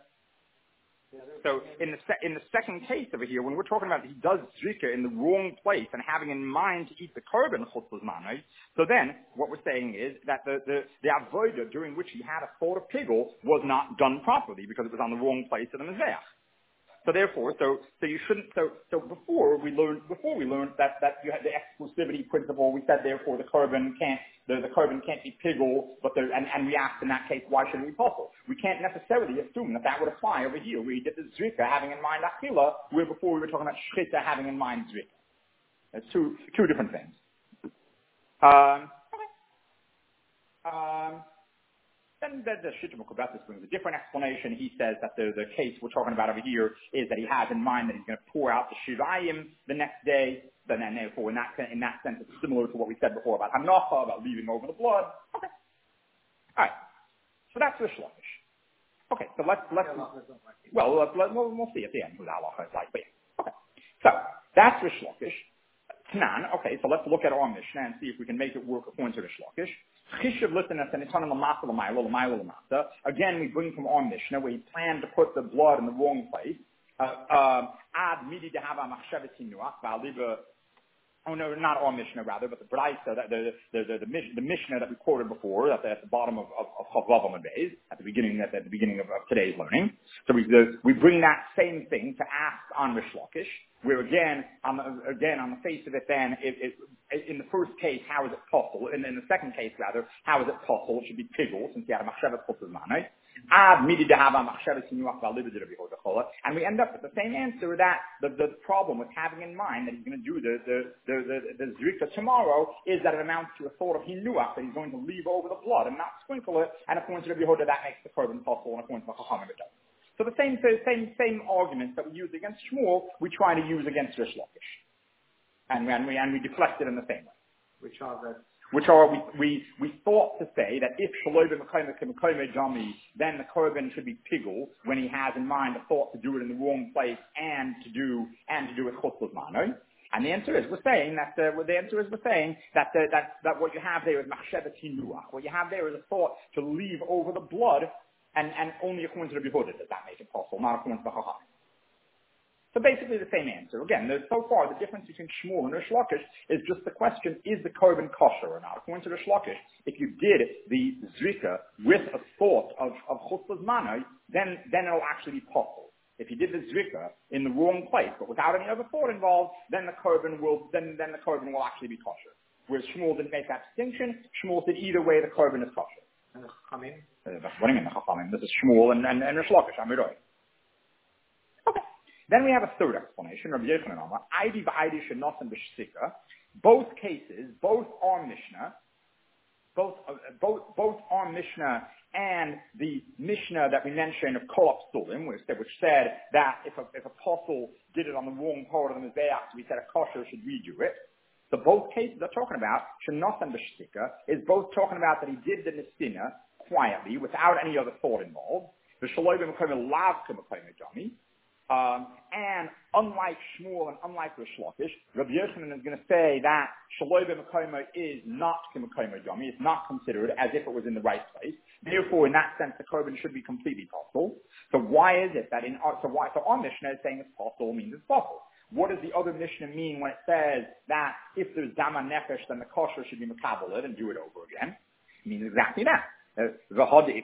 So in the se- in the second case over here, when we're talking about he does zrika in the wrong place and having in mind to eat the korban chutzlas manai, so then what we're saying is that the the, the avodah during which he had a thought of pigul was not done properly because it was on the wrong place of the mizbeach. So therefore, so so you shouldn't. So so before we learned before we learned that that you had the exclusivity principle. We said therefore the korban can't the, the korban can't be pigul, but there and, and we asked in that case why should it be possible? We can't necessarily assume that that would apply over here. We did the zrika having in mind achila, where before we were talking about shchita having in mind zrika. That's two two different things. Um, okay. Um. Then the, the Shittim Kubatis brings a different explanation. He says that the, the case we're talking about over here is that he has in mind that he's going to pour out the Shivayim the next day. Then, and therefore, in that, in that sense, it's similar to what we said before about Hanacha, about leaving over the blood. Okay. All right. So that's the Shlomish. Okay, so let's, let's, well, let's, let, we'll, we'll see at the end who the halacha is like. But yeah. Okay. So that's the Shlomish. Tanan, okay, so let's look at our Mishnah and see if we can make it work according to the Shlokish. Again, we bring from our Mishnah where he planned to put the blood in the wrong place. Ad midi dehava machshavas hinuach, oh no, not our Mishnah rather, but the Braisa, the the the, the, the, the Mishnah that we quoted before, that's at the bottom of of, of Chavav Amud Beis, at the beginning at the beginning of, of today's learning. So we the, we bring that same thing to ask on Rish Lakish, where again on the, again on the face of it, then it, it in the first case, how is it possible? And in the second case, rather, how is it possible? It should be pigul, since he had a machshavas chutz. And we end up with the same answer, that the, the problem with having in mind that he's going to do the the the, the, the zrika tomorrow is that it amounts to a thought of hinuach, that he's going to leave over the blood and not sprinkle it, and according to Rabbi Yehuda that makes the korban possible, and according to the Chachamim it doesn't. So the same same same arguments that we use against Shmuel, we try to use against Rish Lakish, and, and we and we deflect it in the same way. Which are the Which are, we, we, we thought to say that if Shalom Mekome Jami, then the korban should be pigul when he has in mind a thought to do it in the wrong place and to do, and to do it chutz l'zmano. And the answer is, we're saying that, uh, the answer is we're saying that, uh, that, that what you have there is machshevet hinuach. What you have there is a thought to leave over the blood, and, and only according to the Yehuda does that make it possible, not according to the Chachamim. So basically the same answer. Again, there's, so far the difference between Shmuel and Rish Lakish is just the question, is the korban kosher or not? According to Rish Lakish, if you did the zrika with a thought of, of chutz l'zmano, then, then it'll actually be possible. If you did the zrika in the wrong place, but without any other thought involved, then the korban will, then, then the korban will actually be kosher. Whereas Shmuel didn't make that distinction. Shmuel said either way the korban is kosher. and the Chachamim? Uh, what do you mean the Chachamim? This is Shmuel and, and, and Rish Lakish, Amiroi. Okay. Then we have a third explanation, Rabbi Yochanan Amar, Aidi v'Aidi shenosan b'shtika. Both cases, both our Mishnah, both, uh, both, both our Mishnah and the Mishnah that we mentioned of Kol Psulim, which said, which said that if a, if a apostle did it on the wrong part of the Mizbeach, so we said a kosher should redo it. So both cases they're talking about, shenosan b'shtika, is both talking about that he did the Nesina quietly, without any other thought involved. The Shalom Mekome Lav K'Mekome Jami. Um, and unlike Shmuel and unlike Rish Lakish, Rabbi Yochanan is going to say that Shalom Mekome is not K'Mekome Jami. It's not considered as if it was in the right place. Therefore, in that sense, the korban should be completely possible. So why is it that in our, so why, so our Mishnah is saying it's possible means it's possible. What does the other Mishnah mean when it says that if there's Dama Nefesh, then the kosher should be Mekabel it and do it over again? It means exactly that. So therefore, the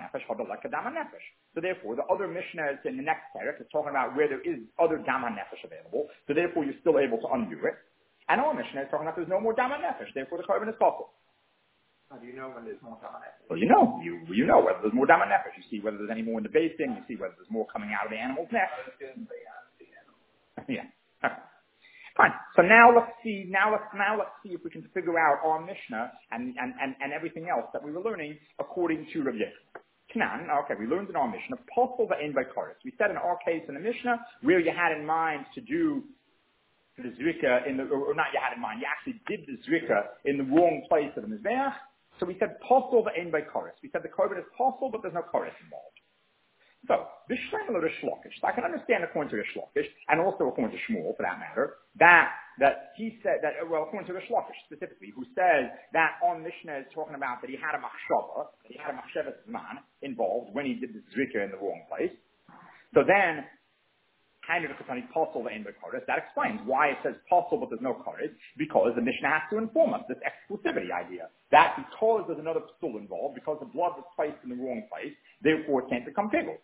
other Mishnah in the next parak is talking about where there is other Dama Nefesh available. So therefore, you're still able to undo it. And our Mishnah is talking about there's no more Dama Nefesh. Therefore, the korban is possible. How do you know when there's more Dama Nefesh? Well, you know, you you know whether there's more Dama Nefesh. You see whether there's any more in the basin. You see whether there's more coming out of the animal's neck. Yeah. Okay. Fine. So now let's see, now let's, now let's see if we can figure out our Mishnah and, and, and, and everything else that we were learning according to Rabbi Yochanan. Okay, we learned in our Mishnah, possible the ein by chorus. We said in our case in the Mishnah, where you had in mind to do the zrika in the, or not you had in mind, you actually did the zrika in the wrong place of the Mizbeach. So we said possible the ein by chorus. We said the korban is possible, but there's no chorus involved. So, Bishleimel Rish Lakish. So I can understand according to Rish Lakish, and also according to Shmuel, for that matter, that that he said that well, according to Rish Lakish specifically, who says that on Mishnah is talking about that he had a machshava, that he had a machshevet zman involved when he did the zrika in the wrong place. So then, kind of possible the ein by chorus. That explains why it says possible but there's no chorus, because the Mishnah has to inform us this exclusivity idea that because there's another psul involved, because the blood was placed in the wrong place, therefore it can't become pigul.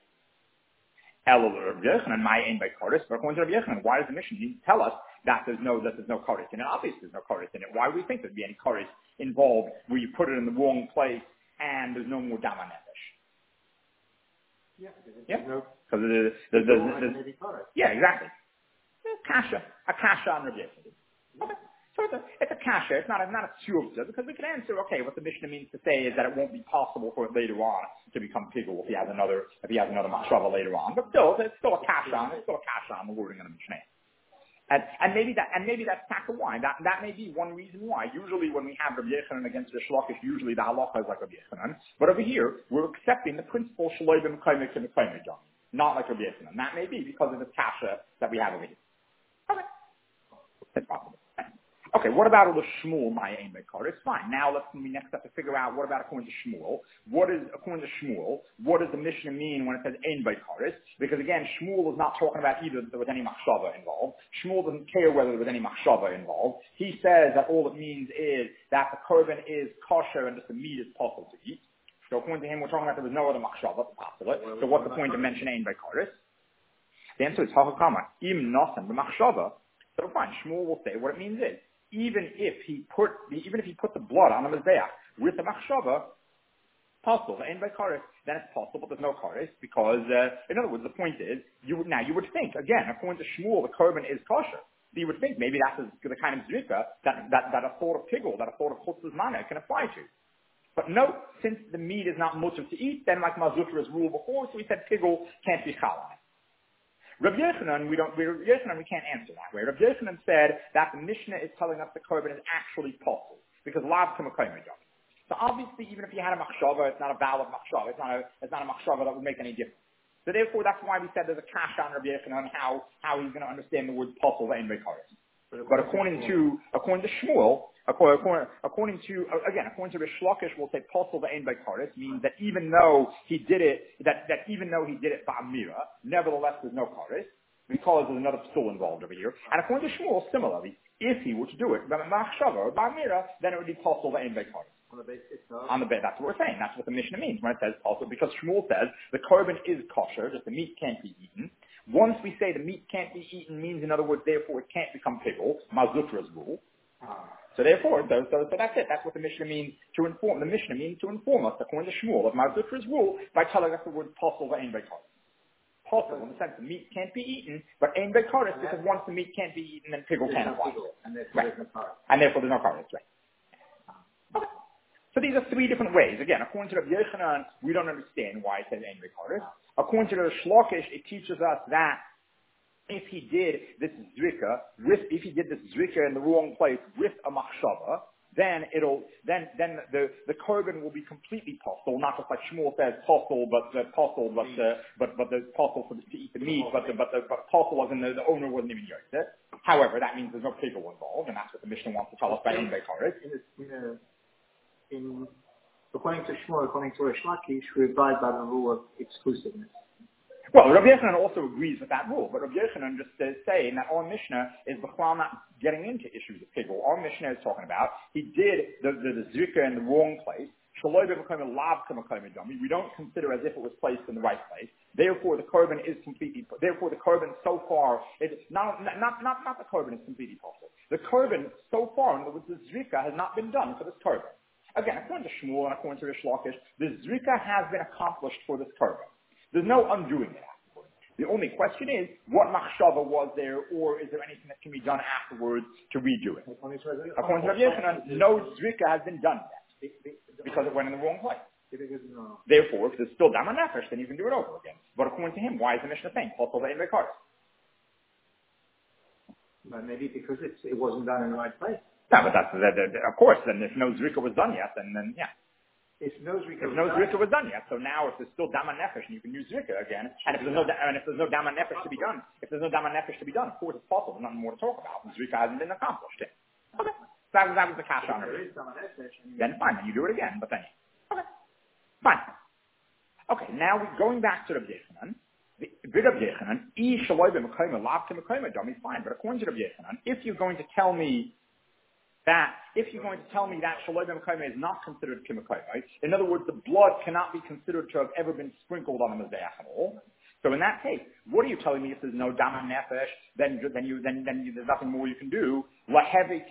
And my aim by chorus, but according to Rabbi Yochanan, why does the Mishnah need to tell us that there's no that there's no chorus in it? Obviously, there's no chorus in it. Why would we think there'd be any chorus involved where you put it in the wrong place and there's no more dama nefesh? Yeah, because yeah, no, because there's, there's, there's, there's, there's yeah, exactly. There's kasha, a kasha on Rabbi Yochanan. Okay. So it's a, it's a kasha, it's not a, not a tshuvta, because we can answer, okay, what the Mishnah means to say is that it won't be possible for it later on to become pigul if he has another, if he has another machshava later on. But still, it's still a kasha on, it's still a kasha on the wording of the Mishnah. And, and maybe that, and maybe that's taka why. That, that may be one reason why. Usually when we have Rabbi Yochanan against Rish Lakish, usually the halacha is like Rabbi Yochanan. But over here, we're accepting the principle shaloi b'mekaymek and mekaymek jam, not like Rabbi Yochanan. That may be because of the kasha that we have over here. Okay. It's possible. Okay, what about the Shmuel, my aim by chorus? Fine. Now let's, we next have to figure out what about according to Shmuel. What is, according to Shmuel, what does the Mishnah mean when it says aim by chorus? Because again, Shmuel is not talking about either that there was any machshava involved. Shmuel doesn't care whether there was any machshava involved. He says that all it means is that the korban is kosher and just the meat is possible to eat. So according to him, we're talking about there was no other machshava possible. So what's the point of mentioning aim by chorus? The answer is hachakama im nosan b'machshava. So fine, Shmuel will say what it means is, even if he put the, even if he put the blood on the mizbeach with the machshava, possible, and by kares, then it's possible, but there's no kares, because, uh, in other words, the point is, you would, now you would think, again, according to Shmuel, the korban is kosher. So you would think maybe that's the kind of zrika that, that, that a thought of pigul, that a thought of chutz's mana can apply to. But no, since the meat is not mutter to eat, then like Mazutra's rule before, so we said pigul can't be chal on it. Rabbi Yochanan, we don't, Rabbi Yochanan, we can't answer that way. Rabbi Yochanan said that the Mishnah is telling us the korban is actually possible, because lav k'makoyim job. So obviously, even if you had a machshava, it's not a valid machshava. It's not a, it's not a machshava that would make any difference. So therefore, that's why we said there's a kash on Rabbi Yochanan on how, how he's going to understand the word possible in Beikaris. But according to, according to Shmuel, according, according to, again, according to Rish Lakish, we'll say possible in Beikaris means that even though he did it, that, that even though he did it ba'amira, nevertheless there's no karis, because there's another psul involved over here. And according to Shmuel, similarly, if he were to do it, machshava or ba'amira, then it would be possible in Beikaris. On the basis of? On the bed, that's what we're saying. That's what the Mishnah means when it says also, because Shmuel says the korban is kosher, just the meat can't be eaten. Once we say the meat can't be eaten means, in other words, therefore it can't become pigul, Mazutra's rule. So therefore, so, so, so that's it. That's what the Mishnah means to inform. The Mishnah means to inform us, according to Shmuel, of Mazutra's rule by telling us the word possible and beikaris. Possible in the sense the meat can't be eaten, but ein beikaris because once the meat can't be eaten, then pigul can't apply. And therefore right. there's no kares. And therefore there's no kares, right. Okay. So these are three different ways. Again, according to Rabbi Yochanan, we don't understand why it says ein beikaris. According to the Shlokish, it teaches us that if he did this zrika with, if he did this zrika in the wrong place with a machshava, then it'll, then, then the, the korban will be completely possible, not just like Shmuel says possible, but the possible, but the, but, but the possible for the, to eat the meat, but the, but the, but possible wasn't, the, the owner wasn't even yosef. However, that means there's no pigul involved, and that's what the Mishnah wants to tell us by ein beikaris. In, in, according to Shmuel, according to Rish Lakish, we abide by the rule of exclusiveness. Well, Rabbi Yochanan also agrees with that rule, but Rabbi Yochanan just is saying that our Mishnah is b'chlal not getting into issues of pigul. Our Mishnah is talking about he did the the, the zrika in the wrong place. We don't consider as if it was placed in the right place. Therefore, the korban is completely. Therefore, the korban so far is not not not not the korban is completely possible. The korban so far, in other words, the zrika has not been done for this korban. Again, according to Shmuel and according to Rish Lakish, the zrika has been accomplished for this korban. There's no undoing it afterwards. The only question is, what machshava was there, or is there anything that can be done afterwards to redo it? According to Rabbi Yochanan, no zrika has been done yet, because it went in the wrong place. Therefore, if there's still dama nefesh, then you can do it over again. But according to him, why is the Mishnah saying, possible in beikaris? Well, maybe because it's, it wasn't done in the right place. No, but that's, that, that, of course, then if no zrika was done yet, then, then yeah. If no zrika If no zrika was done yet, so now if there's still dama nefesh, and you can use zrika again, and if there's no and if there's no dama nefesh to be done, if there's no dama nefesh to be done, of course it's possible. There's nothing more to talk about. And zrika hasn't been accomplished yet. Okay, that was that was the cash on it. Then fine, then you do it again. But then okay, fine. Okay, now we going back to Rabbi Yochanan. The Rabbi Yochanan, I shaloi b'mekayma lav k'mekayma dami fine. But according to Rabbi Yochanan, if you're going to tell me that if you're going to tell me that shaloi b'mekayma is not considered k'mekayma, in other words, the blood cannot be considered to have ever been sprinkled on the mizbeach at all. So in that case, what are you telling me? If there's no dama nefesh, then then you then then you, there's nothing more you can do. Why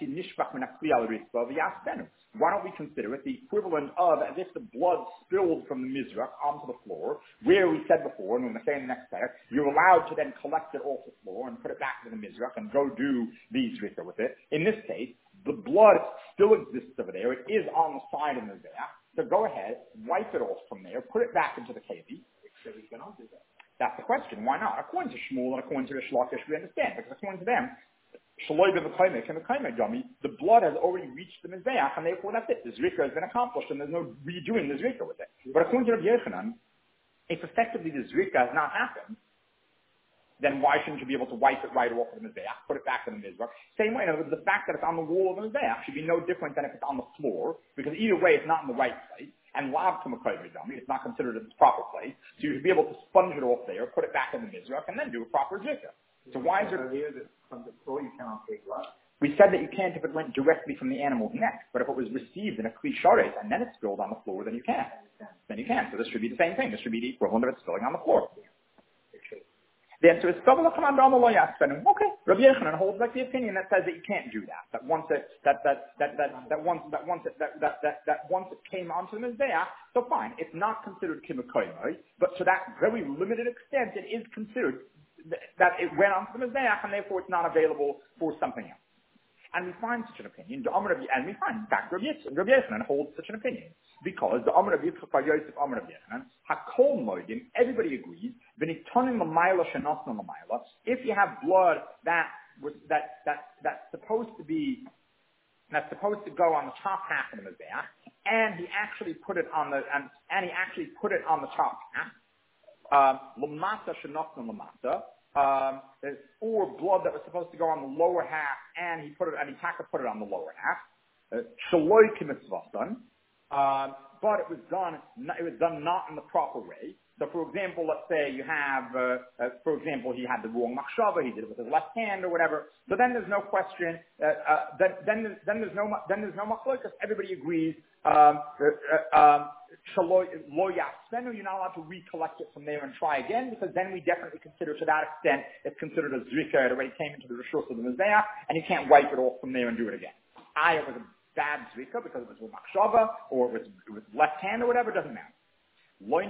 don't we consider it the equivalent of as if the blood spilled from the mizrach onto the floor, where we said before, and when we say in the next paragraph, you're allowed to then collect it off the floor and put it back to the mizrach and go do the zrika with it. In this case, the blood still exists over there. It is on the side of the mizrach. So go ahead, wipe it off from there, put it back into the kevi. So we cannot do that. That's the question. Why not? According to Shmuel and according to Rish Lakish, we understand. Because according to them, shaloi b'v'kaymek and v'kaymek dummy, the blood has already reached the mizbeach, and therefore that's it. The zrika has been accomplished, and there's no redoing the zrika with it. But according to Rabbi Yochanan, if effectively the zrika has not happened, then why shouldn't you be able to wipe it right off of the mizbeach, put it back in the mizbeach? Same way, in other words, the fact that it's on the wall of the mizbeach should be no different than if it's on the floor, because either way, it's not in the right place. And lav to makayim dummy, it's not considered in its proper place. So you should be able to sponge it off there, put it back in the mizrach, and then do a proper zikah. So why is there? From the floor, you cannot take blood. We said that you can't if it went directly from the animal's neck, but if it was received in a kli sharet and then it's spilled on the floor, then you can. Then you can. So this should be the same thing. This should be the equivalent of it spilling on the floor. The answer is, okay, Rabbi Yochanan holds like the opinion that says that you can't do that. That once it, that, that, that, that, that once, that once it, that, that, that, that once it came onto the Mizbeach, so fine, it's not considered Kimakoimoi, but to that very limited extent, it is considered that it went onto the Mizbeach, and therefore it's not available for something else. And we find such an opinion, and we find, in fact, Rabbi Yochanan holds such an opinion. Because the Amar of Yitzchak Bar Yosef Amar of Yochanan, Hakol Moedim, everybody agrees, V'nitonim l'mayla shenosna l'mayla, if you have blood that was, that, that, that's supposed to be, that's supposed to go on the top half of the Mizbeach, and he actually put it on the, and, and he actually put it on the top half, l'mata shenosna l'mata, um, or blood that was supposed to go on the lower half, and he put it, and he taka put it on the lower half, shaloi kimitzvasan, Um, but it was done, it was done not in the proper way. So, for example, let's say you have, uh, uh, for example, he had the wrong machshava, he did it with his left hand or whatever. So then there's no question. Uh, uh, then, then, there's, then there's no, then there's no machlokas. Everybody agrees. Um, uh, um, lo yasvenu, you're not allowed to recollect it from there and try again, because then we definitely consider, to that extent, it's considered a zrika. It already came into the rishus of the mizbeach, and you can't wipe it off from there and do it again. I it was a bad zrika because it was with machshava or it was with left hand or whatever, doesn't matter. The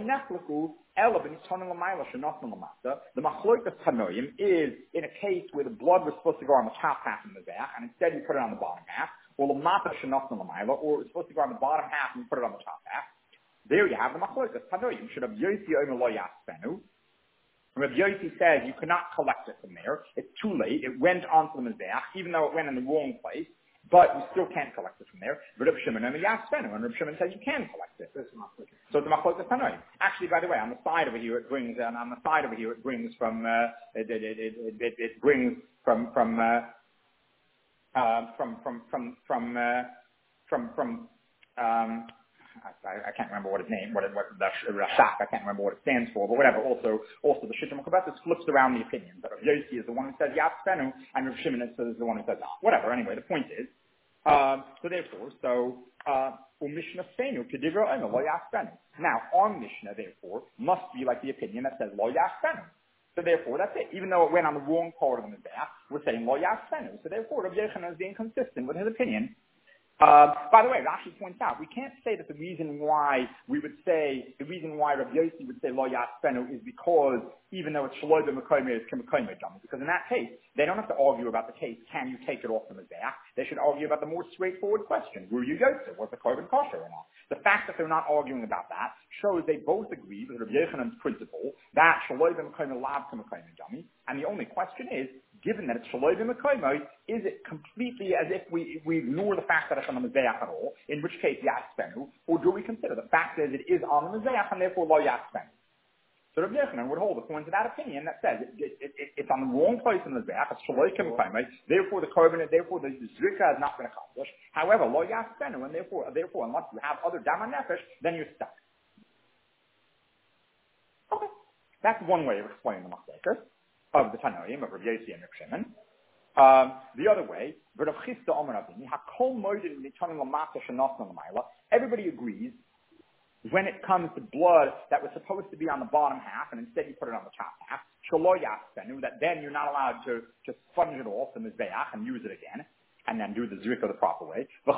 machlokas tanoim is in a case where the blood was supposed to go on the top half of the mizbeach and instead you put it on the bottom half, or lamata shenofna l'mayla, or it was supposed to go on the bottom half and you put it on the top half. There you have the machlokas tanoim. Should have Yosi omer lo yaspenu. Rabbi Yossi says you cannot collect it from there. It's too late. It went onto the mizbeach, even though it went in the wrong place. But you still can't collect it from there. But Rabbi Shimon and Yaspenu, and Rabbi Shimon says you can collect it. So it's a machlokas tanoim. Actually, by the way, on the side over here it brings, and on the side over here it brings from, uh, it, it, it, it, it, it brings from from uh, uh, from from from from uh, from from. Um, I, I can't remember what his name, what, it, what the Rashak, I can't remember what it stands for, but whatever. Also, also the Shittim Chabetis flips around the opinion. But Rabbi Yossi is the one who says Yaspenu, and Rabbi Shimon is the one who says ah. Whatever. Anyway, the point is, um, so therefore, so Mishnah Senu Kedivra Omer Lo Yaspenu. Now, our Mishnah, therefore, must be like the opinion that says Lo Yaspenu. So therefore, that's it. Even though it went on the wrong part of the Mizbeach, we're saying Lo Yaspenu. So therefore, Rabbi Yochanan is being consistent with his opinion. Uh, by the way, Rashi points out, we can't say that the reason why we would say, the reason why Rabbi Yossi would say Lo Yaspenu is because even though it's Shaloi b'Mekoimei, it's K'Mekoimei Dami. Because in that case, they don't have to argue about the case, can you take it off the Mizbeach? They should argue about the more straightforward question, were you Yossi? Was the Korban kosher or not? The fact that they're not arguing about that shows they both agree with Rabbi Yochanan's principle that Shaloi b'Mekoimei lav K'Mekoimei Dami. And the only question is, given that it's Shaloi b'Mekoimei, is it completely as if we, we ignore the fact that it's on the Mizbeach at all, in which case Yaspenu, or do we consider the fact that it is on the Mizbeach and therefore Lo Yaspenu? So Rabbi Yochanan would hold according to that opinion that says it, it, it, it, it's on the wrong place in the Mizbeach, it's Shaloi b'Mekoimei, therefore the Korban, therefore the Zrika has not been accomplished. However, Lo Yaspenu, and therefore, therefore unless you have other Dama Nefesh, then you're stuck. Okay. That's one way of explaining the Machlokes of the Tanoim, of Rabbi Yossi and Rabbi Shimon. Um, the other way, everybody agrees when it comes to blood that was supposed to be on the bottom half and instead you put it on the top half, that then you're not allowed to, to sponge it off the Mizbeach and use it again and then do the Zrika the proper way. And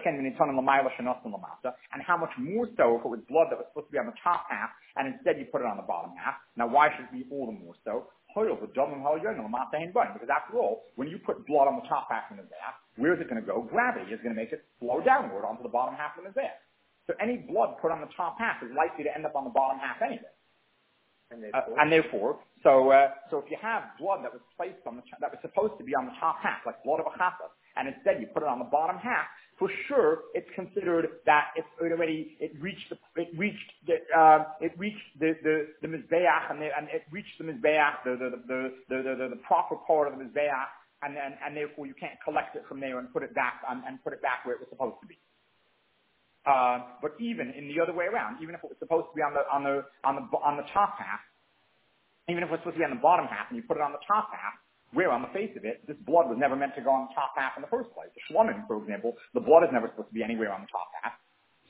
how much more so if it was blood that was supposed to be on the top half and instead you put it on the bottom half. Now why should it be all the more so? Because after all, when you put blood on the top half of the Mizbeach, where is it going to go? Gravity is going to make it flow downward onto the bottom half of the Mizbeach. So any blood put on the top half is likely to end up on the bottom half anyway. And therefore, uh, and therefore so uh, so if you have blood that was placed on the that was supposed to be on the top half, like blood of a chassid, and instead you put it on the bottom half, for sure it's considered that it's already it reached the, it reached the uh, it reached the the, the mizbeach and, the, and it reached the mizbeach the the the the, the, the, the proper part of the mizbeach, and and and therefore you can't collect it from there and put it back and, and put it back where it was supposed to be. Uh, but even in the other way around, even if it was supposed to be on the on the on the on the top half, even if it was supposed to be on the bottom half, and you put it on the top half, where on the face of it, this blood was never meant to go on the top half in the first place. The shlomim, for example, the blood is never supposed to be anywhere on the top half. So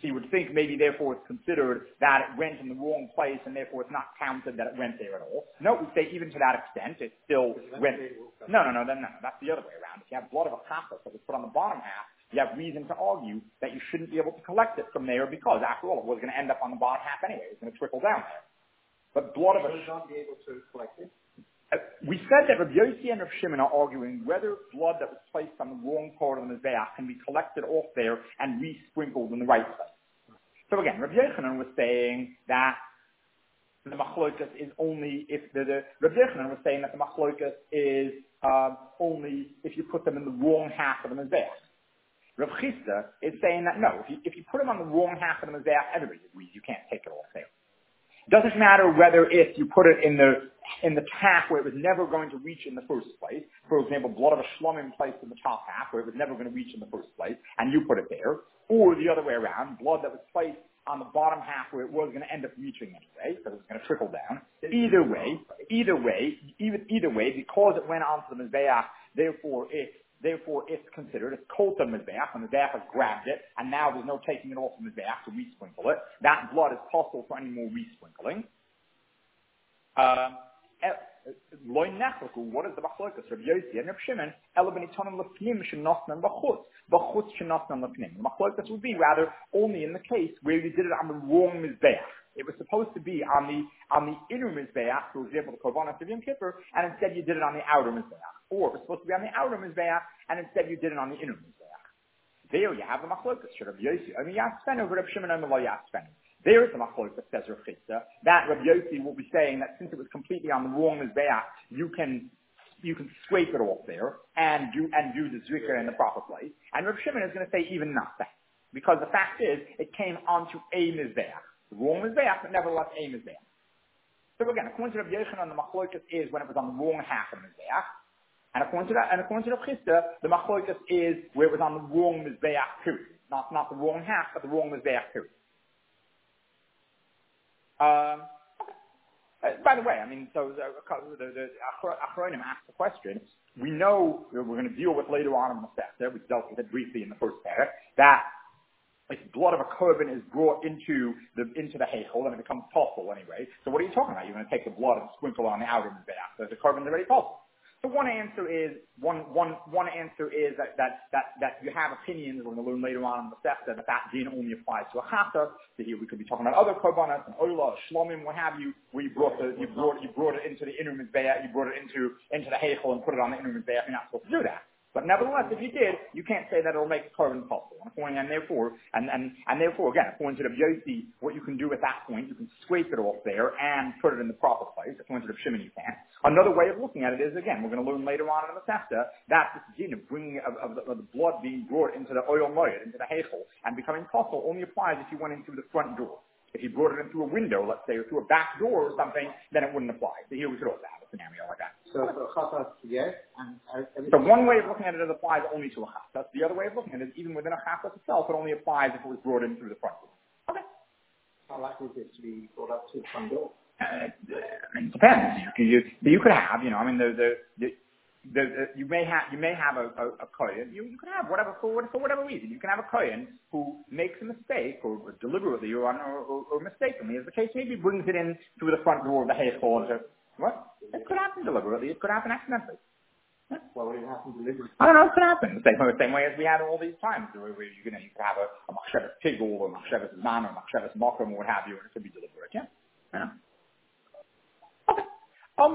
So you would think maybe therefore it's considered that it went in the wrong place and therefore it's not counted that it went there at all. No, we say even to that extent it still went. No, no, no, no, no, that's the other way around. If you have blood of a chafas that was put on the bottom half, you have reason to argue that you shouldn't be able to collect it from there because after all it was going to end up on the bottom half anyway. It was going to trickle down there. But blood of a... Should not be able to collect it? Uh, we said that Rabbi Yossi and Rabbi Shimon are arguing whether blood that was placed on the wrong part of the mizbeach can be collected off there and re-sprinkled in the right place. So again, Rabbi Yochanan was saying that the machlokas is only if the, the Rabbi Yochanan was saying that the machlokas is um, only if you put them in the wrong half of the mizbeach. Rav Chisda is saying that no, if you, if you put them on the wrong half of the mizbeach, everybody agrees you can't take it off there. Doesn't matter whether if you put it in the in the half where it was never going to reach in the first place, for example, blood of a shlomim placed in the top half where it was never going to reach in the first place, and you put it there, or the other way around, blood that was placed on the bottom half where it was going to end up reaching anyway, because it was going to trickle down. Either way, either way, even either way, because it went onto the mizbeach, therefore it Therefore, it's considered, it's kol to mizbeach, and the mizbeach has grabbed it, and now there's no taking it off the mizbeach to resprinkle it. That blood is possible for any more resprinkling. Um, What is the machlokas? Rabbi Yossi and Rabbi Shimon, ela b'nitonim l'pnim shenosnan b'chutz, b'chutz shenosnan l'pnim. The machlokas would be rather only in the case where you did it on the wrong mizbeach. It was supposed to be on the on the inner mizbeach, for example, the korbanos of Yom Kippur, and instead you did it on the outer mizbeach. Or it was supposed to be on the outer mizbeach, and instead you did it on the inner mizbeach. There you have the machlokas. Rabbi Yossi, I mean, Yatzfen over Rabbi Shimon and Lo Yatzfen. There is the machlokas, says Rav Chisda, that Rabbi Yossi will be saying that since it was completely on the wrong mizbeach, you can you can scrape it off there and do and do the zrika in the proper place. And Rav Shimon is going to say even not that, because the fact is it came onto a mizbeach, the wrong mizbeach, but nevertheless a mizbeach. So again, according to Rabbi Yochanan, the machlokas is when it was on the wrong half of the mizbeach. And according to that, and according to Rav Chisda, the machlokas is where it was on the wrong mizbeach period, not not the wrong half, but the wrong mizbeach period. Um, uh, by the way, I mean, so the, the, the Achronim asked the question. We know we're going to deal with later on in the Masechta. We dealt with it briefly in the first parak that if blood of a korban is brought into the into the heichel, then it becomes possible anyway. So what are you talking about? You're going to take the blood and sprinkle on the outer mizbeach. So the korban is already possible. So one answer is one one one answer is that that that, that you have opinions. We're going to learn later on in the Masechta that that din only applies to a chata. So here we could be talking about other korbanos and oila, shlomim, what have you, where you brought the you brought you brought it into the inner mizbeach, you brought it into into the heichel and put it on the inner mizbeach. You're not supposed to do that. But nevertheless, if you did, you can't say that it'll make the korban possible. And, according, and therefore, and, and, and therefore, again, according to the Yossi, what you can do at that point, you can scrape it off there and put it in the proper place. According to the Shimon, you can't. Another way of looking at it is, again, we're going to learn later on in the Masechta, that this din of bringing of, of, the, of the blood being brought into the oil moed, into the heichel, and becoming possible only applies if you went in through the front door. If you brought it in through a window, let's say, or through a back door or something, then it wouldn't apply. So here we could also have a scenario like that. So for chatas, yes. And uh, so one way of looking at it, it applies only to a chatas. The other way of looking at it is even within a chatas itself, it only applies if it was brought in through the front door. Okay. How likely is it to be brought up to the front door? Uh, I mean, it depends. You, you, you could have, you know, I mean, the, the, the The, the, you may have you may have a, a, a kohen. You, you can have whatever for, for whatever reason. You can have a kohen who makes a mistake, or, or deliberately, or, or, or, or mistakenly, as the case maybe, brings it in through the front door of the heichel. What? It could happen deliberately. It could happen accidentally. Yeah. Well, it happen deliberately. I don't know. It could happen the same, the same way as we had all these times, where, where you, you know you could have a, a machshavas pigul, or machshavas man, or machshavas mokum, or what have you, and it could be deliberate. Yeah. Yeah. Okay. Yeah,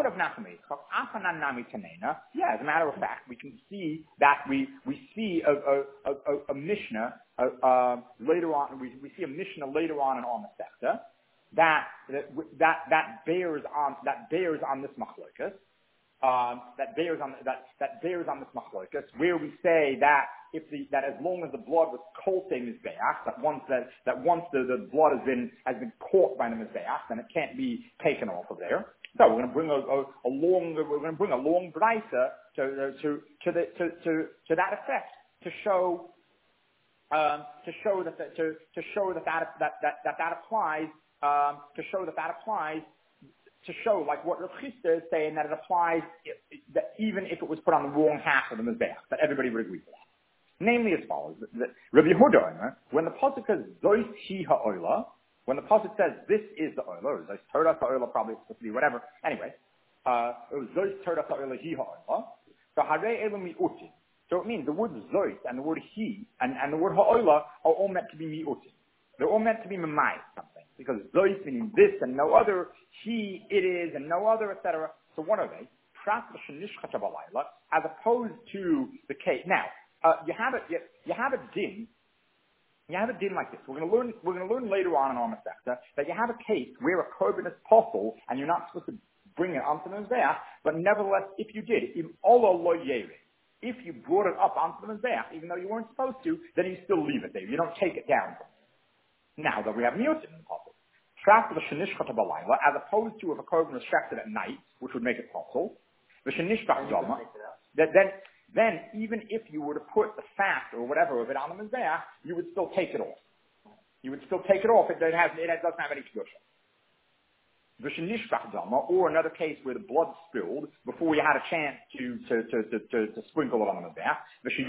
as a matter of fact, we can see that we we see a a, a, a Mishnah uh, uh, later on. We, we see a Mishnah later on in Al Masechta that that that that bears on that bears on this machlokas. Um, that bears on that that bears on this machlokas, where we say that if the that as long as the blood was koltei mizbeach, that once that that once the, the blood has been has been caught by the mizbeach, then it can't be taken off of there. So we're going to bring a, a, a long we're going to bring a long brisa to to to the to, to to that effect to show um, to show that the, to to show that that that that that, that applies um, to show that that applies. To show, like what Rav Chisda is saying, that it applies if, that even if it was put on the wrong half of the mizbeach, that everybody would agree to that. Namely as follows. Rabbi Yehuda, when the pasuk says, Zois hi ha'ola, when the pasuk says, this is the oila, or Zois Torah ha'ola, probably it's supposed to be whatever. Anyway, uh, it was Zois Torah ha'ola hi ha'ola. So Harei Elam mi'utin. So it means the word Zois and the word he and, and the word ha'ola are all meant to be mi'utin. They're all meant to be memai something. Because Zois meaning this and no other, he, it is, and no other, et cetera. So what are they? As opposed to the case. Now, uh, you have it, you, you have a din, you have a din like this. We're going to learn, we're going to learn later on in our Masechta that you have a case where a korban is possible and you're not supposed to bring it onto the Mizbeach, but nevertheless, if you did, if if you brought it up onto the Mizbeach, even though you weren't supposed to, then you still leave it there. You don't take it down. Now that we have miutim in the possible. As opposed to if a korban was shechted at night, which would make it possible, that then, then even if you were to put the fat or whatever of it on the mizbeach, you would still take it off. You would still take it off. It doesn't have, it doesn't have any kedusha. Or another case where the blood spilled before you had a chance to to to to, to, to sprinkle it on the mizbeach.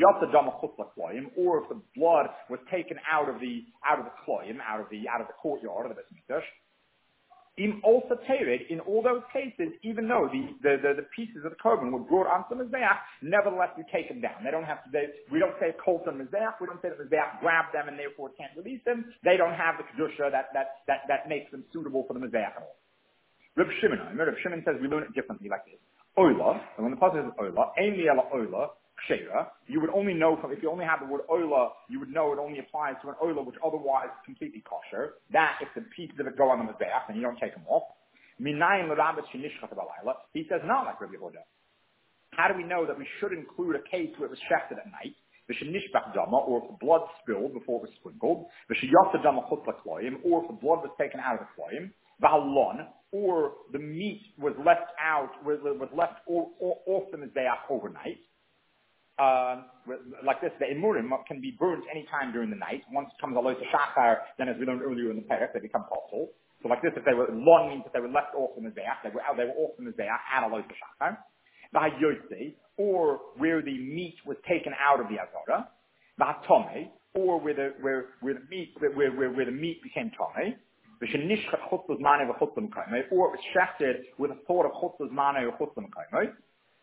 Or if the blood was taken out of the out of the kloim, out of the out of the courtyard of the Beis Mikdash. In also tered, in all those cases, even though the, the, the, the pieces of the korban were brought onto the mizbeach, nevertheless we take them down. They don't have to. They, we don't say colt on the mizbeach. We don't say the mizbeach grab them and therefore can't release them. They don't have the kedusha that that that that makes them suitable for the mizbeach at all. Reb Shimon, Reb Shimon says we learn it differently like this. Oila, and when the pasuk says oila, ein li'ela oila, kshera, you would only know from, if you only have the word oila, you would know it only applies to an oila which otherwise is completely kosher. That, if the pieces of it go on the mizbeach, then you don't take them off. Minayin l'rabbat shenishchat b'layla, he says not like Rabbi Yehuda. How do we know that we should include a case where it was shechted at night? V'shenishbach dama, or if the blood spilled before it was sprinkled. V'sheyasa dama chutz l'kloyim, or if the blood was taken out of the kloyim. V'halon, or the meat was left out, was, was left off, off the mizbeach overnight. Um, like this, the imurim can be burnt any time during the night. Once it comes aloy to shachar, then as we learned earlier in the parak, they become possible. So like this, if they were, lon means that they were left off the mizbeach, they were, they were off the mizbeach at aloy to shachar. V'hayoyse, or where the meat was taken out of the azara. V'hatome, or where the, where, where the meat, where, where, where the meat became tome. Or it was shechted with a thought of chutzos mane or chutzos mekayme.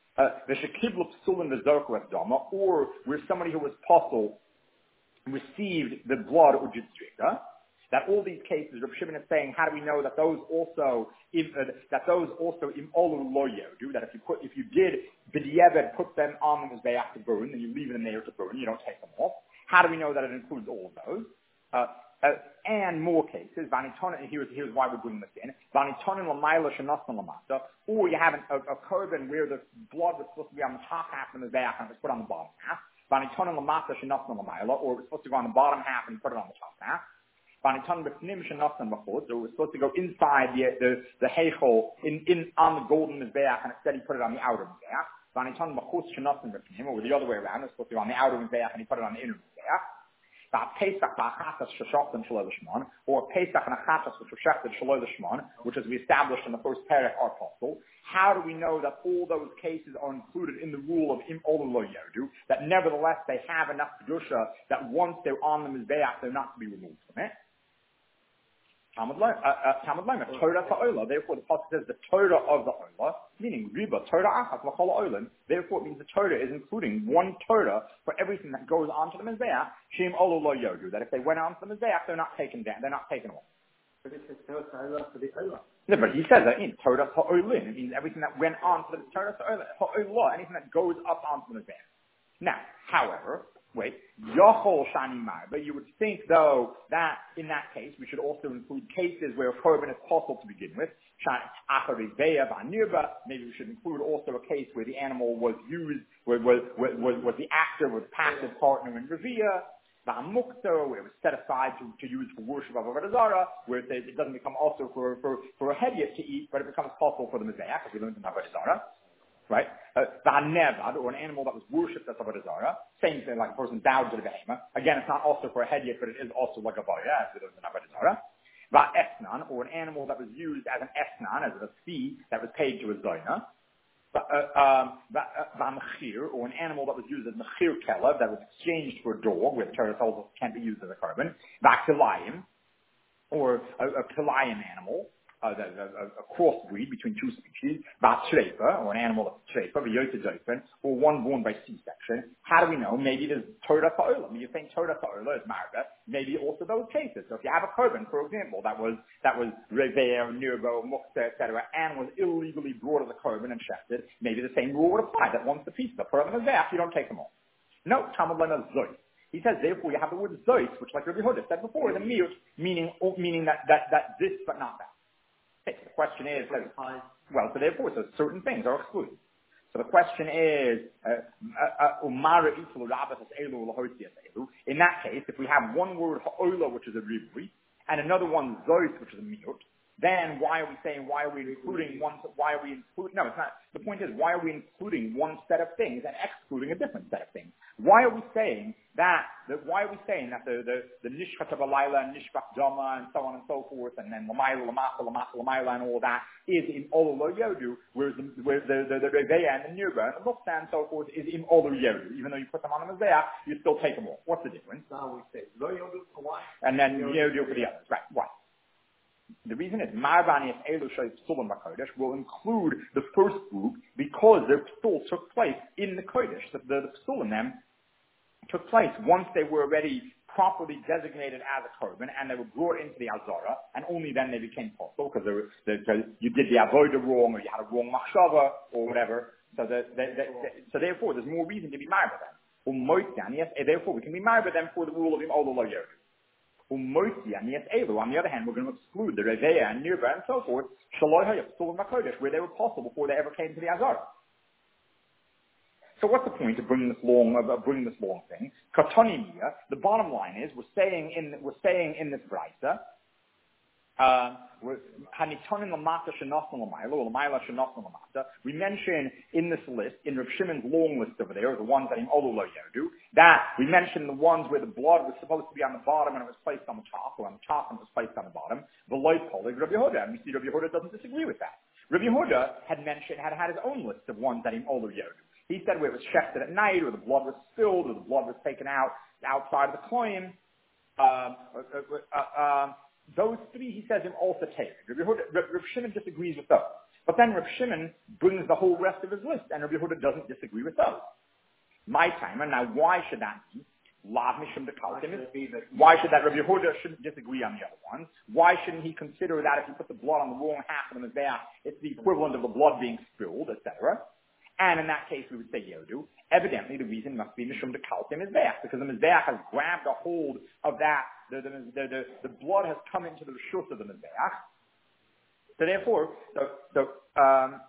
Or where somebody who was apostle received the blood or jitzrika. That all these cases, Reb Shimon is saying, how do we know that those also, if, uh, that those also im olu lo yodu, that if you put, if you did b'diavad put them on the mizbeach to burn, then you leave them there to burn, you don't take them off. How do we know that it includes all of those? Uh, Uh, and more cases, and here's, here's why we're bringing this in, or you have an, a, a korban where the blood was supposed to be on the top half of the mizbeach and it was put on the bottom half, or it was supposed to go on the bottom half and put it on the top half, or it was supposed to go inside the the, the heichel in, in on the golden mizbeach and instead he put it on the outer mizbeach, or the other way around, it was supposed to go on the outer mizbeach and he put it on the inner mizbeach. Or Pesach and a Chachas which were shechted Shaloi Lishman, which as we established in the first parak are possible. How do we know that all those cases are included in the rule of Im Olu Lo Yerdu, that nevertheless they have enough kedusha that once they're on the mizbeach they're not to be removed from it? Talmud Lema, Torah Ta'ola. Therefore, the pasuk says the Torah of the Ola, meaning Riba, Torah Achas, L'chol Olam. Therefore, it means the Torah is including one Torah for everything that goes onto the Mizbeach, Shem Olu Lo Yodu, that if they went onto the Mizbeach, they're not taken down, they're not taken off. But it says Torah Ta'ola for the Ola. Yeah, but he says that in Torah Ta'olim. It means everything that went onto the Torah Ta'ola, anything that goes up onto the Mizbeach. Now, however, wait, Yochol Shani Mar, but you would think though that in that case we should also include cases where a korban is possible to begin with. Maybe we should include also a case where the animal was used, was, was, was, was the actor, was passive partner in Revia, where it was set aside to, to use for worship of Avodah Zarah, where it, says it doesn't become also for, for, for a hedyot to eat, but it becomes possible for the Mizbeach, as we learned in Avodah Zarah. Right? Uh, or an animal that was worshipped as Avodah Zarah. Same thing, like a person bowed to the behemoth. Again, it's not also for a hedyot, but it is also like a Avodah, as it is in Avodah Zarah. Esnan, or an animal that was used as an esnan, as a fee that was paid to a zoina. uh, um, or an animal that was used as mechir kelev, that was exchanged for a dog, where the Torah tells us can't be used as a carbon, bakilayim, or a, a kilayim animal, uh, a, a, a crossbreed between two species, bat shrefa, or an animal that's shrefa, v'yotid or one born by C-section. How do we know? Maybe there's Torah ta'olam. You think Torah ta'olam is marba, maybe also those cases. So if you have a carbon, for example, that was, that was rever, nirbo, mukta, et cetera, and was illegally brought as a carbon and shefted, maybe the same rule would apply, that once the pieces are put on the back, you don't take them all. No, Talmud Lena Zoy. He says, therefore, you have the word Zois, which, like Rabbi Huda said before, is a mute, meaning, meaning that, that, that this, but not that. Okay, so the question is, well, so therefore, so certain things are excluded. So the question is, in that case, if we have one word ha'ola, which is a ribui, and another one Zois, which is a mute, then why are we saying, why are we including one, why are we including, no, it's not, the point is, why are we including one set of things and excluding a different set of things? Why are we saying that, that why are we saying that the, the, the nishkat of alayla and nishkat dama and so on and so forth, and then lamayla, lamasa, lamasa, lamayla and all that is in olu yodu, whereas the, whereas the, the, the reveya and the nirba and the mukta and so forth is in olu yodu. Even though you put them on the mizbeach, you still take them off. What's the difference? Now we say, lo yodu for one. And then yodu for the others. Right, why? The reason is Marbani Elu Shai Psulim Kodesh will include the first group because their psul took place in the Kodesh. The, the, the psul in them took place once they were already properly designated as a korban and they were brought into the Azara, and only then they became possible because they were, they, they, you did the avodah wrong or you had a wrong machshava or whatever. So, that, that, that, that, so therefore, there's more reason to be married with them. Yes, therefore, we can be married with them for the rule of Im Olo Lo Yeru. On the other hand, we're going to exclude the Reveya and Nirba and so forth, where they were possible before they ever came to the Azara. So what's the point of bringing this long, of bringing this long thing? Katonimia, the bottom line is, we're saying in, we're saying in this Braisa, we mention in this list, in Rav Shimon's long list over there, the ones that in Olu Lo Yerdu, that we mentioned the ones where the blood was supposed to be on the bottom and it was placed on the top, or on the top and it was placed on the bottom, the light polig Rabbi Yehuda, and we see Rabbi Yehuda doesn't disagree with that. Rabbi Yehuda had mentioned, had had his own list of ones that in Olu Yerdu. He said where it was shefted at night, or the blood was spilled, or the blood was taken out outside of the coin. Um, uh, uh, uh, Those three, he says, him also take. Rabbi Yehuda, Rav Shimon disagrees with those. But then Rav Shimon brings the whole rest of his list, and Rabbi Yehuda doesn't disagree with those. My timer, now why should that be? Lav mishum de kaltim. Why should that? Rabbi Yehuda shouldn't disagree on the other ones. Why shouldn't he consider that if you put the blood on the wrong half of the mizbeach, it's the equivalent of the blood being spilled, et cetera? And in that case, we would say Yodu. Evidently, the reason must be Mishum de Kaltim Mizbeach, because the Mizbeach has grabbed a hold of that. The, the, the, the, the blood has come into the Rishus of the Mizbeach. So therefore, so, so, um,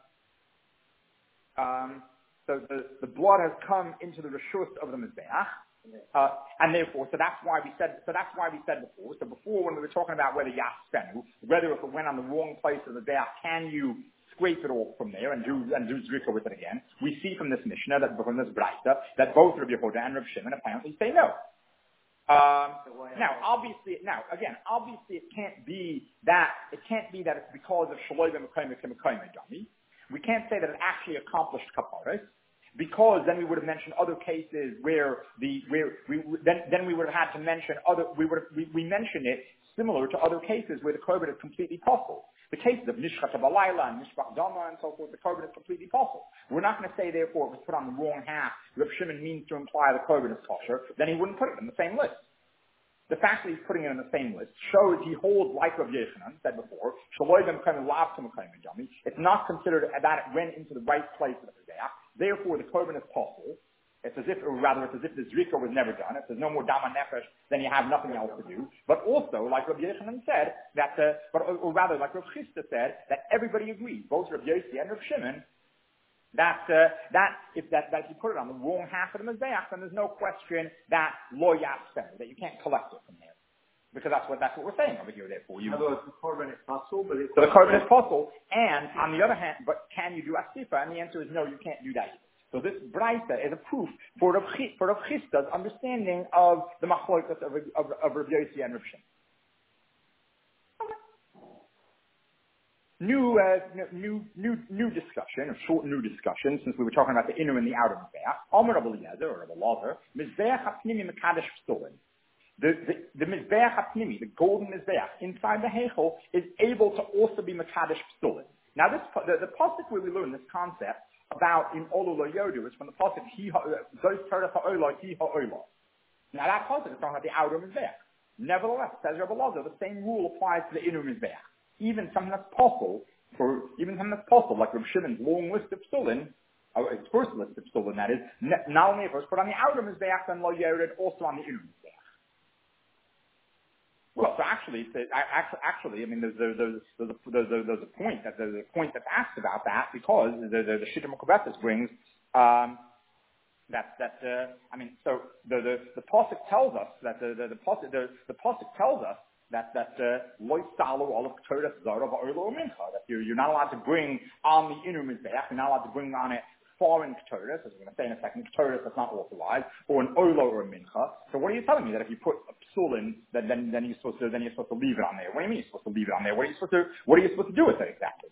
um, so the, the blood has come into the Rishus of the Mizbeach. Uh, and therefore, so that's why we said, so that's why we said before. So before, when we were talking about whether Yaspenu, whether if it went on the wrong place of the Mizbeach, can you scrape it off from there and do and do zrika with it again? We see from this Mishnah, that from this Braisa, that both Rabbi Yehuda and Rav Shimon apparently say no. Um, now, obviously, now again, obviously, it can't be that it can't be that it's because of Shaloi B'Mekayim B'Mekayim Dummy. We can't say that it actually accomplished kaparas, because then we would have mentioned other cases where the where we then then we would have had to mention other we would have, we, we mentioned it similar to other cases where the korban is completely possible. The cases of Nishkat Abalayla and Nishbach Dama and so forth, the korban is completely possible. We're not going to say, therefore, it was put on the wrong half. Rav Shimon means to imply the korban is kosher. Then he wouldn't put it in the same list. The fact that he's putting it in the same list shows he holds, like Rav Yechanan said before, Shaloi B'Mekayim Lav to Mekayim Jami. It's not considered that it went into the right place of the Mizbeach. Therefore, the korban is possible. It's as if, or rather, it's as if the zrika was never done. If there's no more dama nefesh, then you have nothing else to do. But also, like Rabbi Yechanan said, that, uh, but, or, or rather, like Rav Chisda said, that everybody agrees, both Rabbi Yossi and Rav Shimon, that, uh, that, if that, that if you put it on the wrong half of the mizbeach, then there's no question that lo yaspen, that you can't collect it from there. Because that's what, that's what we're saying over here, therefore. You, in other words, the korban is possible, but it's... So the korban is possible, and on the other hand, but can you do asifa? And the answer is no, you can't do that either. So this Braisa is a proof for Rav, for Rav Chisda's understanding of the machlokas of, of, of Rav Yossi and Rav Shimon. New, uh, new, new, new discussion, a short new discussion, since we were talking about the inner and the outer Mizbeach. Amar Rabbi Eliezer, or Rabbi Lazar, Mizbeach HaPnimi Mekadesh P'stulin. The, the, the Mizbeach HaPnimi, the golden Mizbeach, inside the Heichel, is able to also be Mekadesh P'stulin. Now this, the, the pasuk where we learn this concept about in Olu Lo Yodu is from the pasuk, He Zos Torah Ha'olah, He Ha'olah. Now that pasuk is talking about the outer Mizbeach. Nevertheless, says Rabbi Lazar, the same rule applies to the inner Mizbeach. Even something that's possible, for even something that's possible, like Reb Shimon's long list of psulin, or his first list of psulin, that is, not only first, but on the outer Mizbeach, then Lo Yered, also on the inner Mizbeach. Well, so actually, so actually, actually, I mean, there's, there's, there's, there's, a, there's, a, there's a point that there's a point that's asked about that because the the, the Shita Mekubetis brings um, that that uh, I mean, so the the the pasuk tells us that the the the pasuk the, the pasuk tells us that that loy salu olav Torah zara va'olah mincha, that you're you're not allowed to bring on the inner Mizbeach, you're not allowed to bring on it foreign Ketores, as we're going to say in a second, Ketores that's not authorized, or an Ola or a Mincha. So what are you telling me? That if you put a psulin, then, then, then you're supposed to, then you're supposed to leave it on there. What do you mean you're supposed to leave it on there? What are you supposed to, what are you supposed to do with it exactly?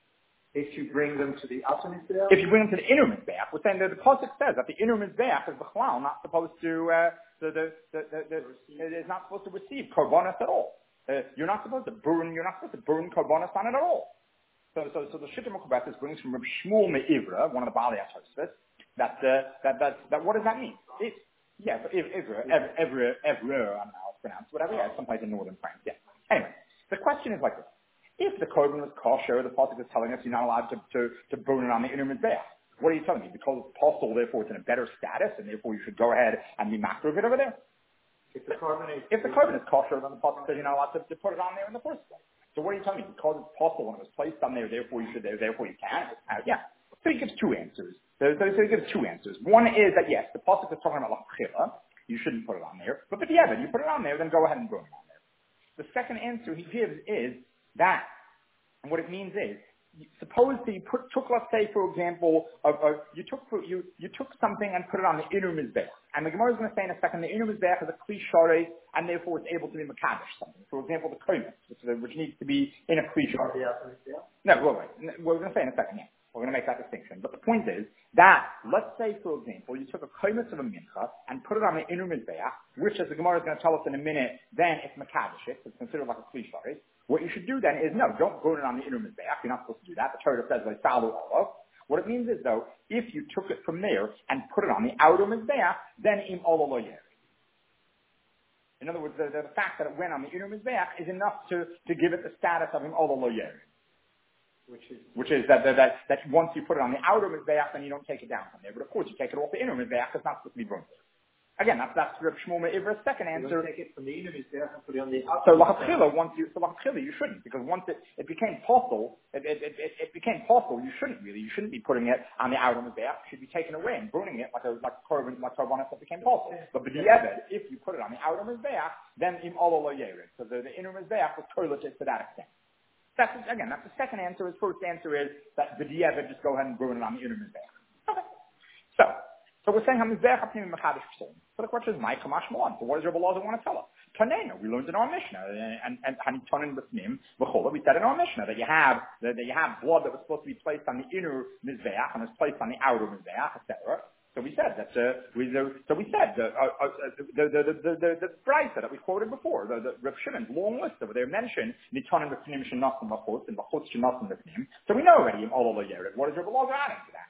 If you bring them to the outer Mizbeach? If you bring them to the inner Mizbeach, we're saying that the pasuk says that the inner Mizbeach is b'chlal not supposed to, uh, the, the, the, the, the, it is not supposed to receive korbanos at all. Uh, you're not supposed to burn, you're not supposed to burn korbanos on it at all. So, so, so the Shita Mekubetis brings from Reb Shmuel Me'ivra, one of the Baalei HaTosfos, that, uh, that, that, that, what does that mean? It, yeah, but Ivra, Evra, Evra, Evra, I don't know how it's pronounced, whatever, yeah, someplace in northern France, yeah. Anyway, the question is like this. If the korban was kosher, the pasuk is telling us you're not allowed to, to, to burn it on the inner Mizbeach. What are you telling me? Because it's possible, therefore it's in a better status, and therefore you should go ahead and be macro of it over there? If the korban is, if the korban is kosher, then the pasuk says you're not allowed to, to put it on there in the first place. So what are you telling me? Because it's possible when it was placed on there, therefore you should, therefore you can. Uh, yeah. So he gives two answers. So, so, so he gives two answers. One is that yes, the pasuk is talking about lachila. You shouldn't put it on there. But but yeah, you put it on there, then go ahead and burn it on there. The second answer he gives is that, and what it means is, suppose that you put, took, let's say, for example, uh, uh, you took you you took something and put it on the inner Mizbeach. And the Gemara is going to say in a second, the inner Mizbeach is a kli sharei, and therefore it's able to be makadosh something. For example, the komis, which, which needs to be in a kli sharei. No, well, wait. We're going to say in a second, yeah. We're going to make that distinction. But the point is that, let's say, for example, you took a komis of a mincha and put it on the inner Mizbeach, which, as the Gemara is going to tell us in a minute, then it's makadosh. It's considered like a kli sharei. What you should do then is, no, don't burn it on the inner Mizbeach. You're not supposed to do that. The Torah says, like, salu olav. What it means is, though, if you took it from there and put it on the outer Mizbeach, then im olah lo yeri. In other words, the, the, the fact that it went on the inner Mizbeach is enough to, to give it the status of im olah lo yeri. Which is, which is that, that, that, that once you put it on the outer Mizbeach, then you don't take it down from there. But of course, you take it off the inner Mizbeach, it's not supposed to be burnt there. Again, that's, that's Reb Shmuel Me'ivra's second answer. You take it from the inner Mizbeach and put it on the outer. So lachatchila, once you, so lachatchila, you shouldn't, because once it, it became possible, it, it, it, it, it became possible, you shouldn't really, you shouldn't be putting it on the outer Mizbeach, it should be taken away and burning it like a, like a korban, like korbanos that became possible. But b'di'eved, if you put it on the outer Mizbeach, then im olah lo yered. So the, the inner Mizbeach was toileted to that extent. That's, again, that's the second answer. His first answer is that b'di'eved, just go ahead and burn it on the inner Mizbeach. Okay. So, So we're saying HaMizbeach HaPnimi Mechadish P'sulin. So the question is, Ma'ik Hamash Molan. So what does Rabbi Elazar want to tell us? Tanena, we learned in our Mishnah, and and Hanitonin B'Snim V'Chola, we said in our Mishnah that you have that, that you have blood that was supposed to be placed on the inner Mizbeach and was placed on the outer Mizbeach, et cetera. So we said that uh, we uh, so we said the uh, uh, the the the the, the, the brayta that we quoted before, the, the Reb Shimon's long list over there mentioned Nitonin B'Snim Shenasim V'Chutz and V'Chutz Shenasim B'Snim. So we know already in Olah Lo Yered. What is Rabbi Elazar adding to that?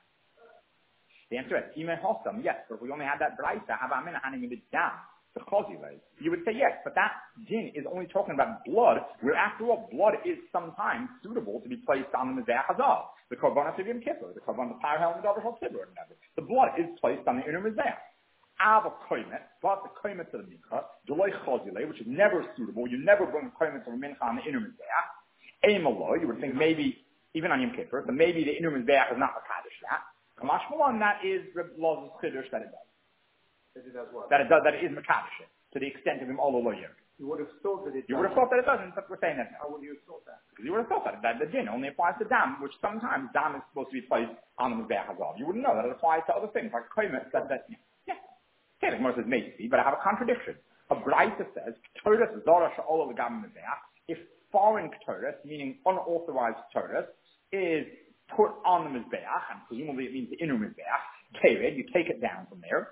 The answer is, Ime Hossam, yes, but if we only had that brayta, Havamina Hanim it down, the Chazilay. You would say yes, but that din is only talking about blood, where after all, blood is sometimes suitable to be placed on the Mizbeach Hazal, the Korbanos of Yom Kippur, the Korban of Parahel and the Davar Shal Tibur, the blood is placed on the inner Mizbeach. Ava Koimet, but the Koimet of the Mincha, Deloy Chazilay, which is never suitable, you never bring a Koimet of a Mincha on the inner Mizbeach. Eimalo, you would think maybe, even on Yom Kippur, but maybe the inner Mizbeach is not Makadosh that. Kamash Malon, that is Reb Elazar's chiddush that it does. That it does what? That it does, that it is makadosh to the extent of him all over year. You would have thought that it You would have thought that it doesn't, but we're saying that now. How would you have thought that? Because you would have thought that, that the din only applies to dam, which sometimes dam is supposed to be placed on the Mizbeach Hazal. You wouldn't know that it applies to other things, like koimet, that, that, yeah. Okay, the Gemara says maybe, but I have a contradiction. A Braita says, Ketores Zara Sha'ola L'Gam Mizbeach, if foreign Ketores, meaning unauthorized Ketores, is put on the Mizbeach, and presumably it means the inner Mizbeach, Kered, you take it down from there,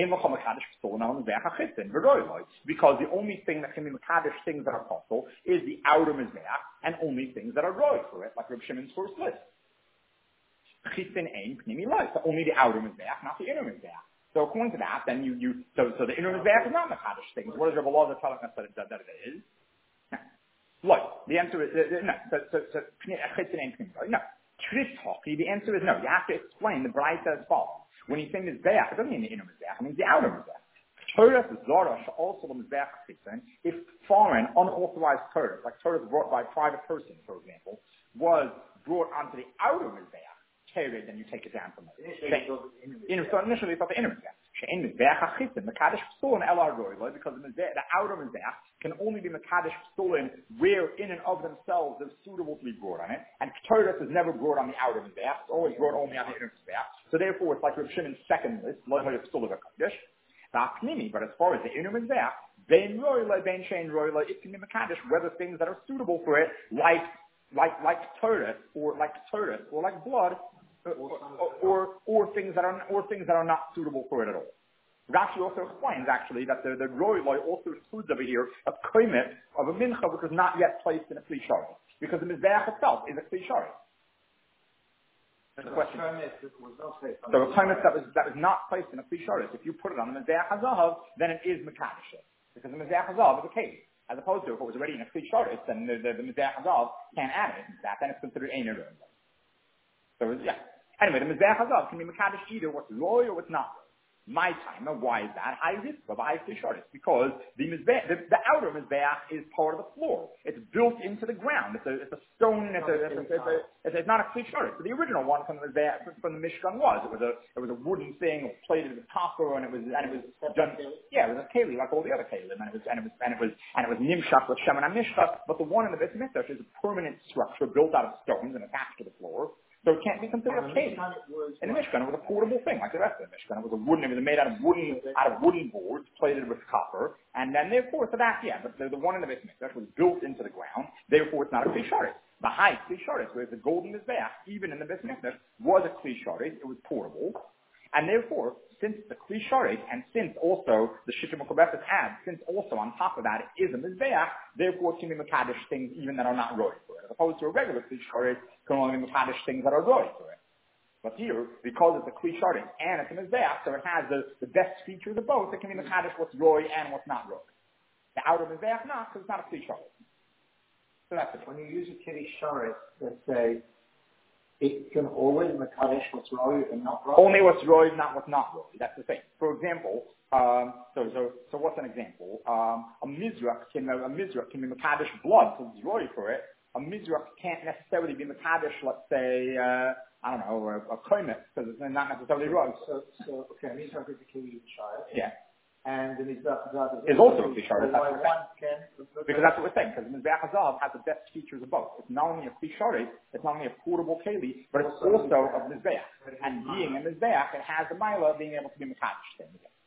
because the only thing that can be Mekadesh things that are possible is the outer Mizbeach, and only things that are roy for it, like Reb Shimon's first list. So only the outer Mizbeach, not the inner Mizbeach. So according to that, then you, you so, so the inner Mizbeach is not Mekadesh things. What is Rebbe Elazar telling us that it, that, that it is? No. Like, the answer is, uh, no. So, so, so, no. The answer is no. You have to explain the Braita as follows. When you say Mizbeach, it doesn't mean the inner Mizbeach, it means the outer Mizbeach. Torah Zara should also the Mizbeach Chitzon, if foreign, unauthorized Torah, like Torah brought by a private person, for example, was brought onto the outer Mizbeach, Torah, then you take it down from it. Initially, so initially it's not the inner Mizbeach. She'en Mizbeach HaChitzon, Mekadesh P'sulin El HaRoiloi, because the, Mizbeach, the outer Mizbeach can only be Mekadesh P'sulin where in and of themselves they're suitable to be brought on it, and Torah is never brought on the outer Mizbeach, it's always brought only on the inner Mizbeach. So therefore it's like Reb Shimon's second list, Lo P'sulin HaKadosh. But as far as the inner Mizbeach, Bein Roiloi, Bein Shein Roiloi, it can be Mekadesh, whether things that are suitable for it, like, like, like Torah, or like Torah, or like blood, or, or, or, or things that are, or things that are not suitable for it at all. Rashi also explains actually that the, the Roiloi also includes over here a koimet of a mincha which is not yet placed in a kli shari, because the Mizbeach itself is a kli shari. That's the question. So a koimet that was, that was not placed in a kli shari, if you put it on the Mizbeach HaZahav, then it is Mekadesh, because the Mizbeach HaZahav is a case. As opposed to if it was already in a kli shari, then the, the, the Mizbeach HaZahav can't add it into that, then it's considered Ein Roiloi. So yeah. Anyway, the Mizbeach HaZahav can be Mekadesh either what's Roy or what's not Roy. My time, why is that? High risk of high shortage, because the Mizbeach, the, the outer Mizbeach is part of the floor. It's built into the ground. It's a, it's a stone. It's a, it's, a, it's, a, it's, a, it's not a kli shortage. So the original one from the Mizbeach, from the Mishkan was it was a it was a wooden thing, it was plated with copper, and it was and it was done. Yeah, it was a keli like all the other kelim, and it was and it was and it was and it was nimshach with shemen mishcha. But the one in the Beit Mikdash is a permanent structure built out of stones and attached to the floor. So it can't be considered a keli. In the Mishkan, it was a portable thing, like the rest of the Mishkan. It was a wooden, it was made out of wooden, out of wooden boards, plated with copper, and then therefore, so that, yeah, but the, the one in the Beit Mikdash was built into the ground, therefore it's not a kli sharis. The high kli sharis, whereas the golden Mizbeach, even in the Beit Mikdash, was a kli sharis, it was portable, and therefore, since the kli sharis, and since also the Shittim Kobesis adds, since also on top of that it is a Mizbeach, therefore it can be Mekadesh things even that are not roy for it, as opposed to a regular kli sharis, can only be Mekadesh things that are roy for it. But here, because it's a kli sharis and it's a Mizbeach, so it has the, the best features of both, it can be Mekadesh what's roy and what's not roy. The outer Mizbeach not, because it's not a kli sharis. So that's it. When you use a kli sharis, let's say, it can always Mekadesh what's roy and not roy. Only what's roy, not what's not roy. That's the thing. For example, um, so so so what's an example? Um, a mizrach can a mizrach can be Mekadesh blood, so it's roy for it. A mizrach can't necessarily be Mekadesh, let's say, uh, I don't know, a, a koimet, because it's not necessarily roy. So so okay, a mizrach is a kli sharis. Yeah. And the Mizbeach HaZahav is also a kli sharis. Can, because that's what we're saying. Because the Mizbeach HaZahav has the best features of both. It's not only a kli sharis, it's not only a portable keli, but it's also a Mizbeach. And being a Mizbeach, it has the milah of being able to be Mekadesh things.